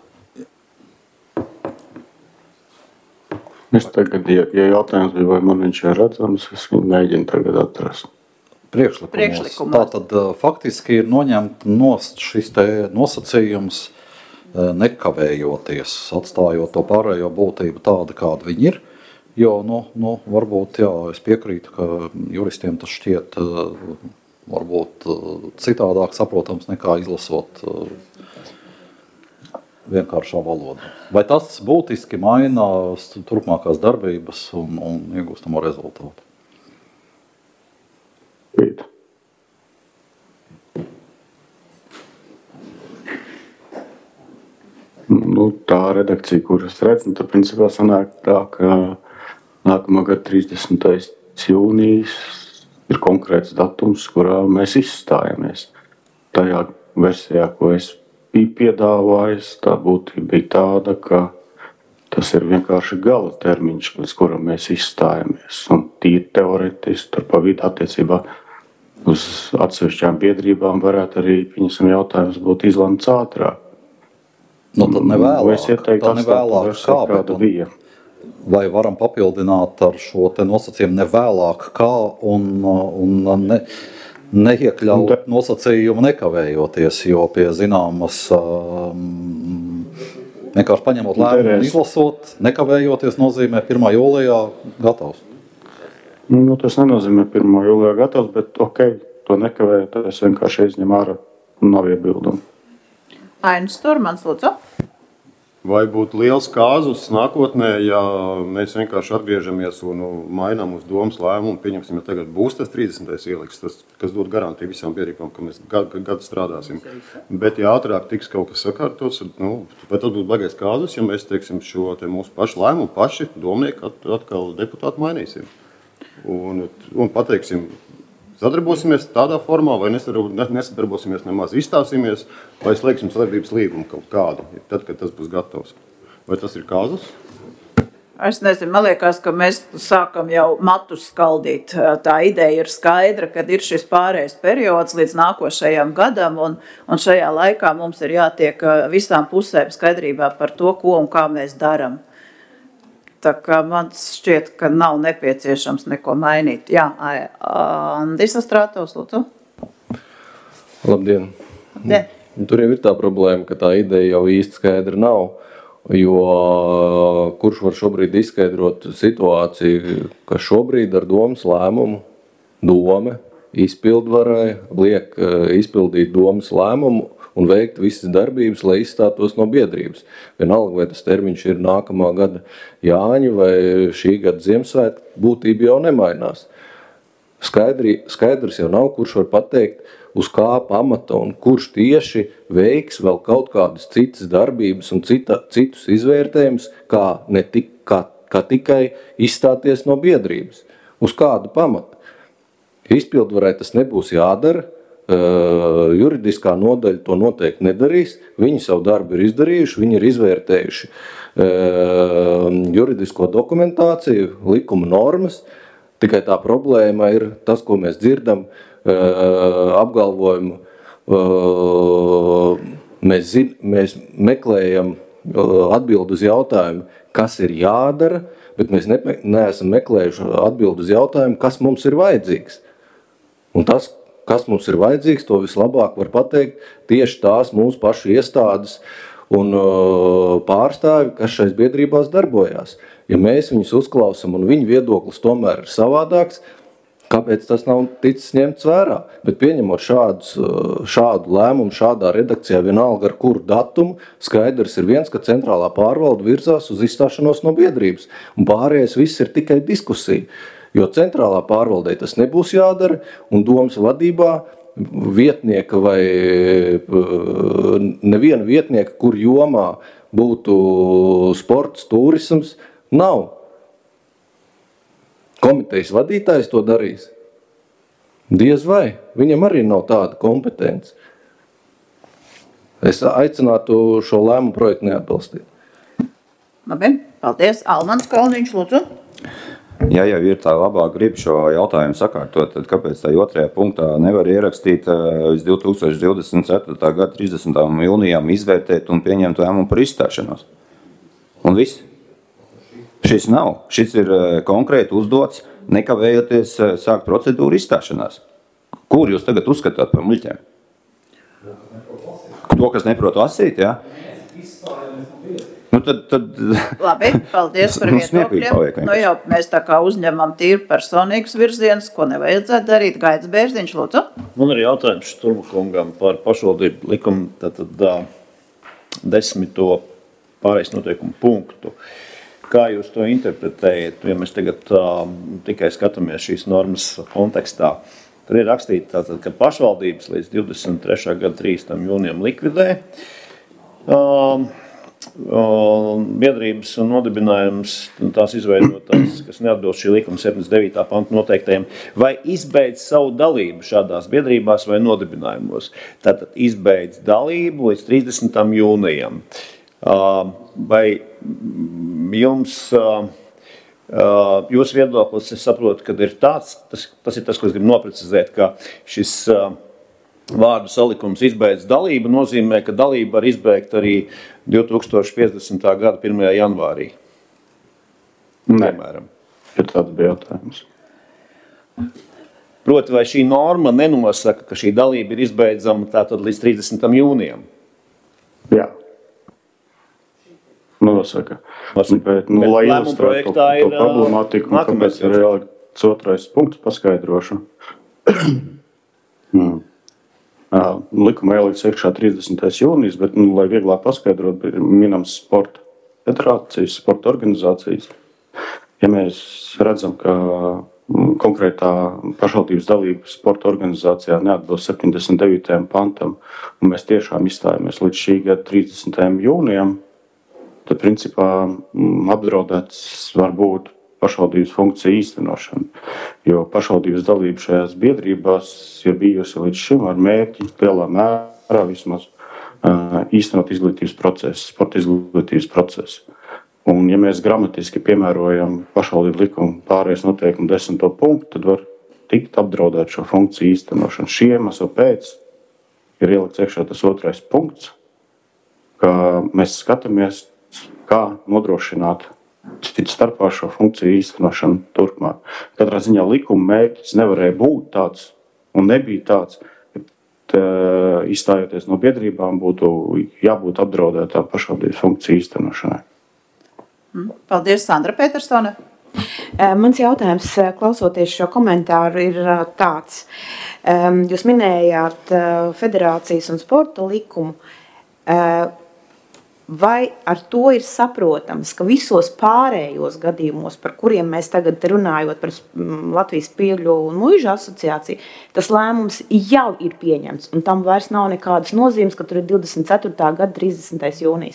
Es tagad, ja, ja jautājums bija, vai man viņš ir redzams, es viņu mēģinu tagad atrast. Priekšlikumos. Priekšlikumos. Tātad faktiski ir noņemt nost šis te nosacījums nekavējoties, atstājot to pārējo būtību tādu, kāda viņi ir. Jo, nu, nu, varbūt, jā, es piekrītu, ka juristiem tas šķiet varbūt citādāk saprotams nekā izlasot vienkāršā valoda. Vai tas būtiski maina turpmākās darbības un, un iegūstamo rezultātu? Pīt. Nu, tā redakcija, kuras redz, tad principā sanāk tā, ka nākamā gada trīsdesmitais jūnijas ir konkrēts datums, kurā mēs izstājamies. Tajā versijā, ko es bija piedāvājis, tā būtība bija tāda, ka tas ir vienkārši gala termiņš, pēc kura mēs izstājamies. Un tīri teoretiski tur pa vidu attiecībā uz atsevišķām biedrībām varētu arī, pieņemsim, jautājums būt izlemts ātrāk. Nu, tad nevēlāk, ieteiktu, tā nevēlāk kā, bet bija. Vai varam papildināt ar šo te nosacījumu nevēlāk kā un, un ne, neiekļaut nosacījumu nekavējoties, jo pie zināmas um, vienkārši paņemot lēmumu un izlasot, nekavējoties nozīmē pirmā jūlijā gatavs. Nu, tas nenozīmē pirmā jūlijā gatavs, bet ok, to nekavējoties vienkārši izņem ārā un nav iebildumu. Ainis Turmans, lūdzu. Vai būtu liels kāzus nākotnē, ja mēs vienkārši atgriežamies un nu, mainām uz domas lēmumu, pieņemsim, ja tagad būs tas trīsdesmitais ieliks, tas, kas dod garantiju visām biedrībām, ka mēs gadu, gadu strādāsim. Bet, ja ātrāk tiks kaut kas sakārtots, nu, vai tas būtu baigais kāzus, ja mēs, teiksim, šo te mūsu pašu lēmumu paši domnieki at, atkal deputāti mainīsim. Un, un pateiksim, sadarbosimies tādā formā, vai nesadarbosimies nemaz, izstāsimies, vai slēgsim sadarbības līgumu kaut kādu, tad, kad tas būs gatavs. Vai tas ir kāzus? Es nezinu, man liekas, ka mēs sākam jau matus skaldīt. Tā ideja ir skaidra, kad ir šis pārējais periods līdz nākošajam gadam, un, un šajā laikā mums ir jātiek visām pusēm skaidrībā par to, ko un kā mēs daram. Tā kā man šķiet, ka nav nepieciešams neko mainīt. Jā, Andis Astrātovs, lūdzu. Labdien. Labdien. Tur jau ir tā problēma, ka tā ideja jau īsti skaidra nav, jo kurš var šobrīd izskaidrot situāciju, ka šobrīd ar domas lēmumu dome izpildvarai liek izpildīt domas lēmumu un veikt visas darbības, lai izstātos no biedrības. Vienalga, vai tas termiņš ir nākamā gada Jāņu vai šī gada Ziemassvētku, būtība jau nemainās. Skaidri, skaidrs jau nav, kurš var pateikt, uz kā pamata un kurš tieši veiks vēl kaut kādas citas darbības un cita, citus izvērtējumus, kā, ne tik, kā, kā tikai izstāties no biedrības. Uz kādu pamatu? Izpildvarai tas nebūs jādara, Uh, juridiskā nodaļa to noteikti nedarīs. Viņi savu darbu ir izdarījuši, viņi ir izvērtējuši uh, juridisko dokumentāciju, likuma normas. Tikai tā problēma ir tas, ko mēs dzirdam, uh, apgalvojumu. Uh, mēs, zin, mēs meklējam uh, atbildi uz jautājumu, kas ir jādara, bet mēs ne, neesam meklējuši atbildi uz jautājumu, kas mums ir vajadzīgs. Un tas, kas mums ir vajadzīgs, to vislabāk var pateikt tieši tās mūsu pašu iestādes un uh, pārstāvi, kas šais biedrībās darbojās. Ja mēs viņus uzklausam un viņu viedoklis tomēr ir savādāks, kāpēc tas nav ticis ņemts vērā? Bet pieņemot šādus, šādu lēmumu, šādā redakcijā, vienalga ar kuru datumu, skaidrs ir viens, ka centrālā pārvalde virzās uz izstāšanos no biedrības. Un pārējais viss ir tikai diskusija. Jo centrālā pārvaldē tas nebūs jādara, un domas vadībā vietnieka vai neviena vietnieka, kur jomā būtu sports, turisms, nav. Komitejas vadītājs to darīs. Diez vai, viņam arī nav tāda kompetence. Es aicinātu šo lēmumu projektu neatbalstīt. Labi, paldies. Almans Kalniņš, lūdzu. Ja jau ir tā labā grib šo jautājumu sakārtot, tad kāpēc tā otrajā punktā nevar ierakstīt līdz divi tūkstoši divdesmit ceturtā gada trīsdesmitajam jūnijam izvērtēt un pieņemt lēmumu par izstāšanos? Un viss. Šis nav. Šis ir konkrēti uzdots, nekavējoties sākt procedūru izstāšanās. Kur jūs tagad uzskatāt par muļķiem? To, kas neprot lasīt, jā? Nu, tad, tad... Labi, paldies par viedokļiem. Nu jau mēs tā kā uzņemam tīri personīgus virzienus, ko nevajadzētu darīt. Gaits Bērziņš, lūdzu. Man ir jautājums Turmkungam par pašvaldību likumu tātad desmito pārējais noteikumu punktu. Kā jūs to interpretējat, ja mēs tagad uh, tikai skatāmies šīs normas kontekstā? Tur ir rakstīts, tātad, ka pašvaldības līdz divdesmit trešā gada trīsdesmitajam jūnijam likvidē. Uh, biedrības un nodibinājums tās izveidotās, kas neatbilst šī likuma septiņdesmit devītā panta noteiktajiem, vai izbeidz savu dalību šādās biedrībās vai nodibinājumos. Tātad izbeidz dalību līdz trīsdesmitam jūnijam. Vai jums, jūsu viedoklis, es saprotu, ka ir tāds, tas, tas ir tas, ko es gribu noprecizēt, ka šis vārdu salikums izbeidz dalību nozīmē, ka dalība var izbeigt arī divi tūkstoši piecdesmitā gada pirmajā janvārī. Nē, ja tāds bija jautājums. Proti, vai šī norma nenosaka, ka šī dalība ir izbeidzama tātad līdz trīsdesmitam jūnijam? Jā. Nosaka. Bet, nu, lai ilustrētu to, to problemātiku, un kāpēc ir jālikts otrais punkts, paskaidrošu. hmm. Likuma ieliks iekšā trīsdesmitais jūnijas, bet, nu, lai vieglāk paskaidrot, ir minams sporta federācijas, sporta organizācijas. Ja mēs redzam, ka konkrētā pašvaldības dalība sporta organizācijā neatbilst septiņdesmit devītajam pantam, un mēs tiešām izstājamies līdz šī gada trīsdesmitajam jūnijam, tad, principā, apdraudēts var būt pašvaldības funkcija īstenošana, jo pašvaldības dalība šajās biedrībās ir bijusi līdz šim ar mērķi lielā mērā vismaz īstenot izglītības procesu, sporta izglītības procesu. Un, ja mēs gramatiski piemērojam pašvaldību likumu pārējais noteikumu desmito punktu, tad var tikt apdraudēt šo funkciju īstenošanu. Šī iemesla pēc ir ielikts iekšā tas otrais punkts, ka mēs skatāmies, kā nodrošināt cits starpā šo funkciju īstenošanu turpmāk. Katrā ziņā likuma mērķis nevarēja būt tāds un nebija tāds, ka izstājoties no biedrībām būtu jābūt apdraudētām pašvaldības funkciju īstenošanai. Paldies, Sandra Petersone. Mans jautājums, klausoties šo komentāru, ir tāds. Jūs minējāt federācijas un sporta likumu. Vai ar to ir saprotams, ka visos pārējos gadījumos, par kuriem mēs tagad runājot par Latvijas Spiegļu un Muižu asociāciju, tas lēmums jau ir pieņemts, un tam vairs nav nekādas nozīmes, ka tur ir divdesmit ceturtā gada trīsdesmitais jūnijas?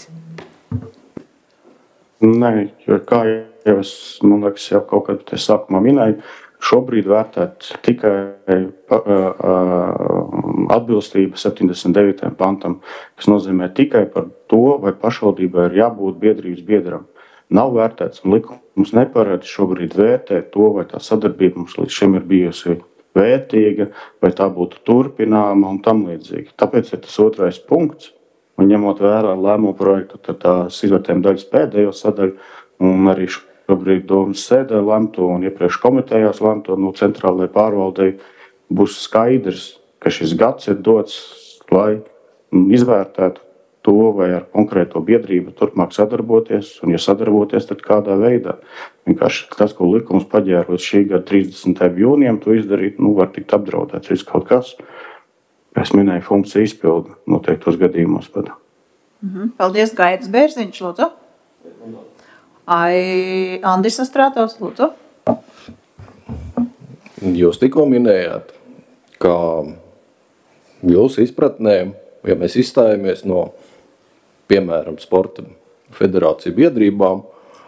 Nē, jo kā jau es, man liekas, jau kaut kad te sākumā minēju, šobrīd vērtēt tikai atbilstība septiņdesmit devītajam pantam, kas nozīmē tikai par to, vai pašvaldībai ir jābūt biedrības biedram. Nav vērtēts, un likums neparedz šobrīd vērtēt to, vai tā sadarbība mums līdz šim ir bijusi vērtīga, vai tā būtu turpināma un tam līdzīgi. Tāpēc ir tas otrais punkts, un ņemot vērā lēmumu projektu, tad tās izvērtējuma daļas pēdējo sadaļu, un arī šobrīd domas sēdē lemto un iepriekš komitejās lemto no centrālajai pārvaldei būs skaidrs, ka šis gads ir dots, lai izvērtētu to, vai ar konkrēto biedrību turpmāk sadarboties, un ja sadarboties, tad kādā veidā. Vienkārši tas, ko likums paģērot šī gada trīsdesmitajam jūnijam, to izdarīt, nu, var tikt apdraudēts viss kaut kas. Es minēju funkciju izpildu noteiktos gadījumos. Mhm. Paldies, Gaitas Bērziņš, lūdzu. Ai, Andris Astrātovs, lūdzu. Jūs tikko minējāt, ka jūsu izpratnē, ja mēs izstājamies no, piemēram, sporta federāciju biedrībām,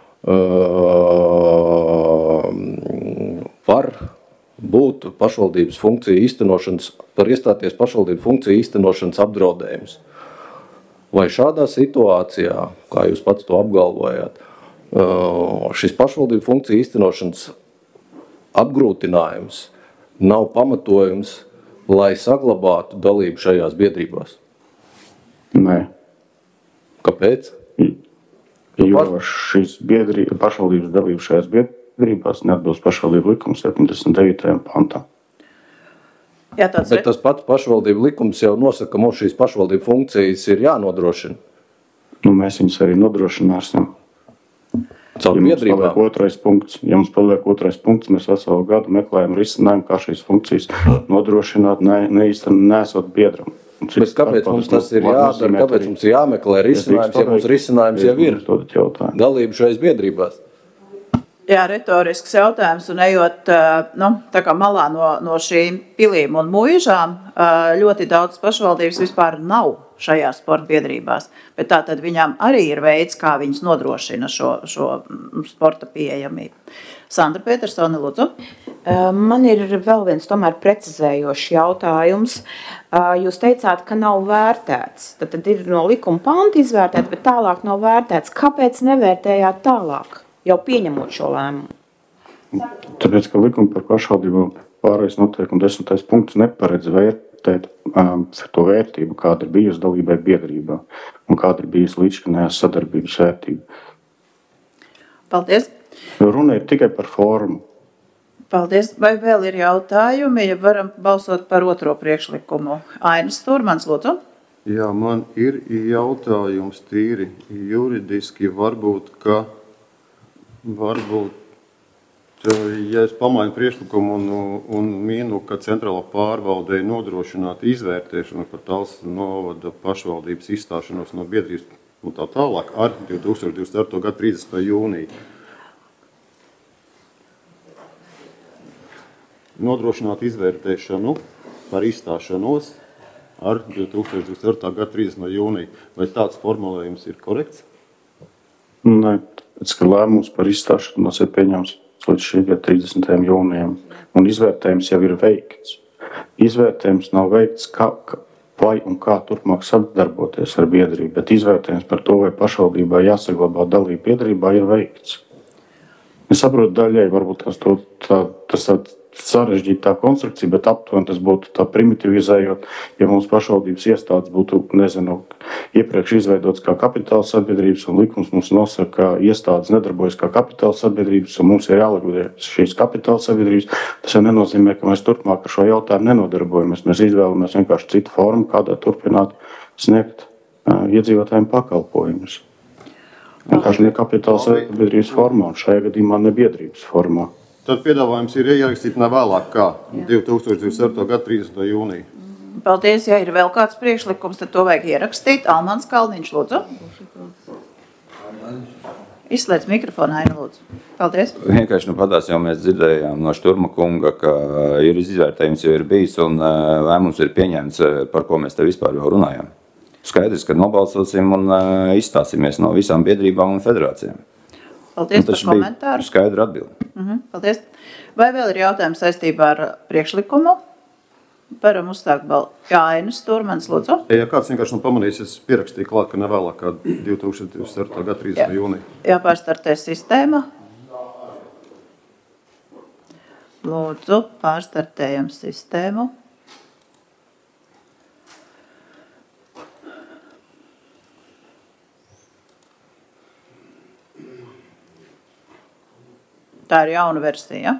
var būt pašvaldības funkciju īstenošanas, var iestāties pašvaldības funkciju īstenošanas apdraudējums. Vai šādā situācijā, kā jūs pats to apgalvojāt, šis pašvaldību funkciju īstenošanas apgrūtinājums nav pamatojums, lai saglabātu dalību šajās biedrībās? Nē. Kāpēc? Jo šīs biedrība, pašvaldības dalība šajās biedrībās neatbilst pašvaldību likuma septiņdesmit devītajam pantam. Jā, tāds Bet tas pats pašvaldību likums jau nosaka, ka mums šīs pašvaldību funkcijas ir jānodrošina. Nu, mēs viņus arī nodrošināsim. Caur ja mums biedrībām. paliek otrais punkts, ja mums paliek otrais punkts, mēs veselu gadu meklējam risinājumu, kā šīs funkcijas nodrošināt, ne, neīsten, nesot biedram. Bet kāpēc mums tas ir jādara, kāpēc mums ir jāmeklē risinājums, ja mums risinājums jau ir dalība šajās biedrībās? Jā, retorisks jautājums, un ejot nu, tā kā malā no, no šīm pilīm un mūžām, ļoti daudz pašvaldības vispār nav šajās sporta biedrībās, bet tā tad viņām arī ir veids, kā viņas nodrošina šo, šo sporta pieejamību. Sandra Petersone, lūdzu. Man ir vēl viens tomēr precizējošs jautājums. Jūs teicāt, ka nav vērtēts. Tad, tad ir no likuma panta izvērtēts, bet tālāk nav vērtēts. Kāpēc nevērtējāt tālāk, jau pieņemot šo lēmumu? Tāpēc, ka likuma par pašvaldību pārējais noteikumu desmitais punkts neparedz vērtēt um, to vērtību, kāda ir bijusi dalībai biedrībā un kāda ir bijusi līdzšinējās sadarbības vērtība. Paldies. Runa ir tikai par formu. Paldies. Vai vēl ir jautājumi, ja varam balsot par otro priekšlikumu? Ainis Stūrmans, lūdzu. Jā, man ir jautājums tīri juridiski, varbūt, ka varbūt, ja es pamainu priekšlikumu un, un mīnu, ka centrālā pārvaldē nodrošināt izvērtēšanu par Talsu novada pašvaldības izstāšanos no biedrības un tā tālāk ar divi tūkstoši divdesmit ceturto gada trīsdesmitā jūnija. Nodrošināt izvērtēšanu par izstāšanos ar divi tūkstoši divdesmit ceturtā gada trīsdesmitā jūnija. Vai tāds formulējums ir korekts? Nē, pēc, ka lēmums par izstāšanos ir pieņemts līdz šī gada trīsdesmitajam jūnijam, un izvērtējums jau ir veikts. Izvērtējums nav veikts, kā, vai un kā turpmāk sadarboties ar biedrību, bet izvērtējums par to, vai pašvaldībā jāsaglabā dalība biedrībā, ir veikts. Es saprotu daļai, varbūt tas to, tā, tas tā sarežģītā konstrukcija, bet aptuveni tas būtu tā primitivizējot, ja mums pašvaldības iestādes būtu, nezinu, iepriekš izveidots kā kapitāla sabiedrības, un likums mums nosaka, ka iestādes nedarbojas kā kapitāla sabiedrības, un mums ir jālikvidē šīs kapitāla sabiedrības. Tas jau nenozīmē, ka mēs turpmāk ar šo jautājumu nenodarbojamies. Mēs izvēlamies vienkārši citu formu, kādā turpināt sniegt uh, iedzīvotājiem pakalpojumus. Vienkārši ne kapitāla sabiedrības formā, un šajā gadījumā ne biedrības formā. Tad piedāvājums ir ierakstīt ne vēlāk kā divi tūkstoši divdesmit ceturtā gada trīsdesmitā jūnija. Paldies, ja ir vēl kāds priekšlikums, tad to vajag ierakstīt. Almans Kalniņš, lūdzu. Izslēdz mikrofonu, Aina, lūdzu. Paldies. Vienkārši nu padās jau mēs dzirdējām no Šturma kunga, ka ir izvērtējums jau ir bijis un lēmums ir pieņemts, par ko mēs te vispār jau runājām. Skaidrs, ka nobalsosim un izstāsimies no visām biedrībām un federācijām. Paldies par komentāru. Skaidra atbildi. Mhm, paldies. Vai vēl ir jautājums saistībā ar priekšlikumu? Varam uzstākt balvu. Jā, Ainis Stūrmans, lūdzu. Ja kāds vienkārši nav pamanījis, es pierakstīju klāt, ka nevēlāk kā divi tūkstoši divdesmit ceturtā gada trīsdesmitā jūnija. Jāpārstartē sistēma. Lūdzu, pārstartējam sistēmu. Tā ir jauna versija.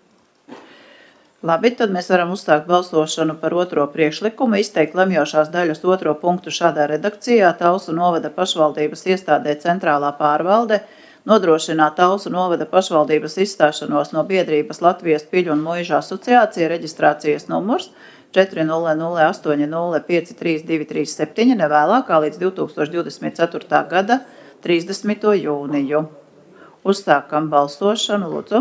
Labi, tad mēs varam uzsākt balsošanu par otro priekšlikumu, izteikt lemjošās daļas otro punktu šādā redakcijā. Talsu novada pašvaldības iestādē centrālā pārvalde nodrošināt Talsu novada pašvaldības izstāšanos no biedrības Latvijas piļu un muižu asociācija reģistrācijas numurs četri nulle nulle astoņi nulle pieci trīs divi trīs septiņi nevēlākā līdz divi tūkstoši divdesmit ceturtā gada trīsdesmito jūniju. Uzsākam balsošanu, lūdzu.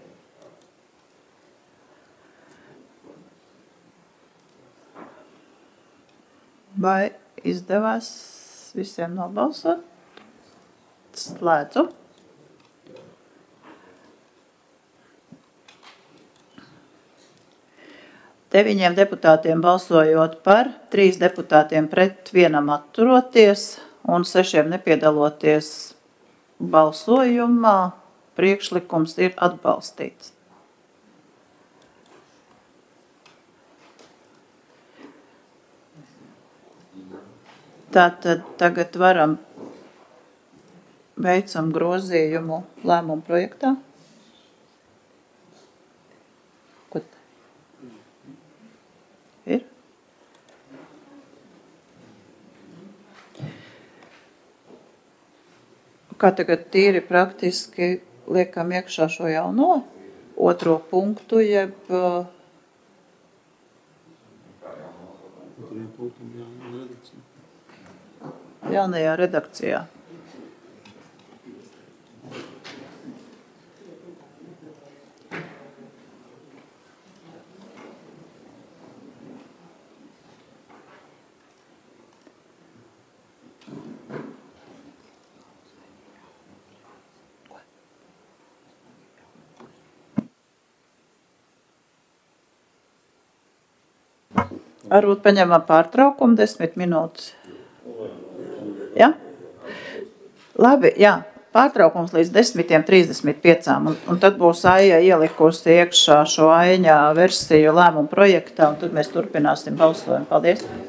Vai izdevās visiem nobalsot? Slēdzu. Deviņiem deputātiem balsojot par, trīs deputātiem pret, vienam atturoties un sešiem nepiedaloties balsojumā, priekšlikums ir atbalstīts. Tātad tagad varam veicam grozījumu lēmumu projektā. Ko ir? Kā tagad tīri praktiski liekam iekšā šo jauno otro punktu, jeb jaunajā redakcijā. Varbūt paņemam pārtraukumu desmit minūtes. Ja? Labi, jā. Pārtraukums līdz desmitiem trīsdesmit piecām, un, un tad būs Aija ielikusi iekšā šo Aiņā versiju lēmumu projektā, un tad mēs turpināsim balsojumu. Paldies!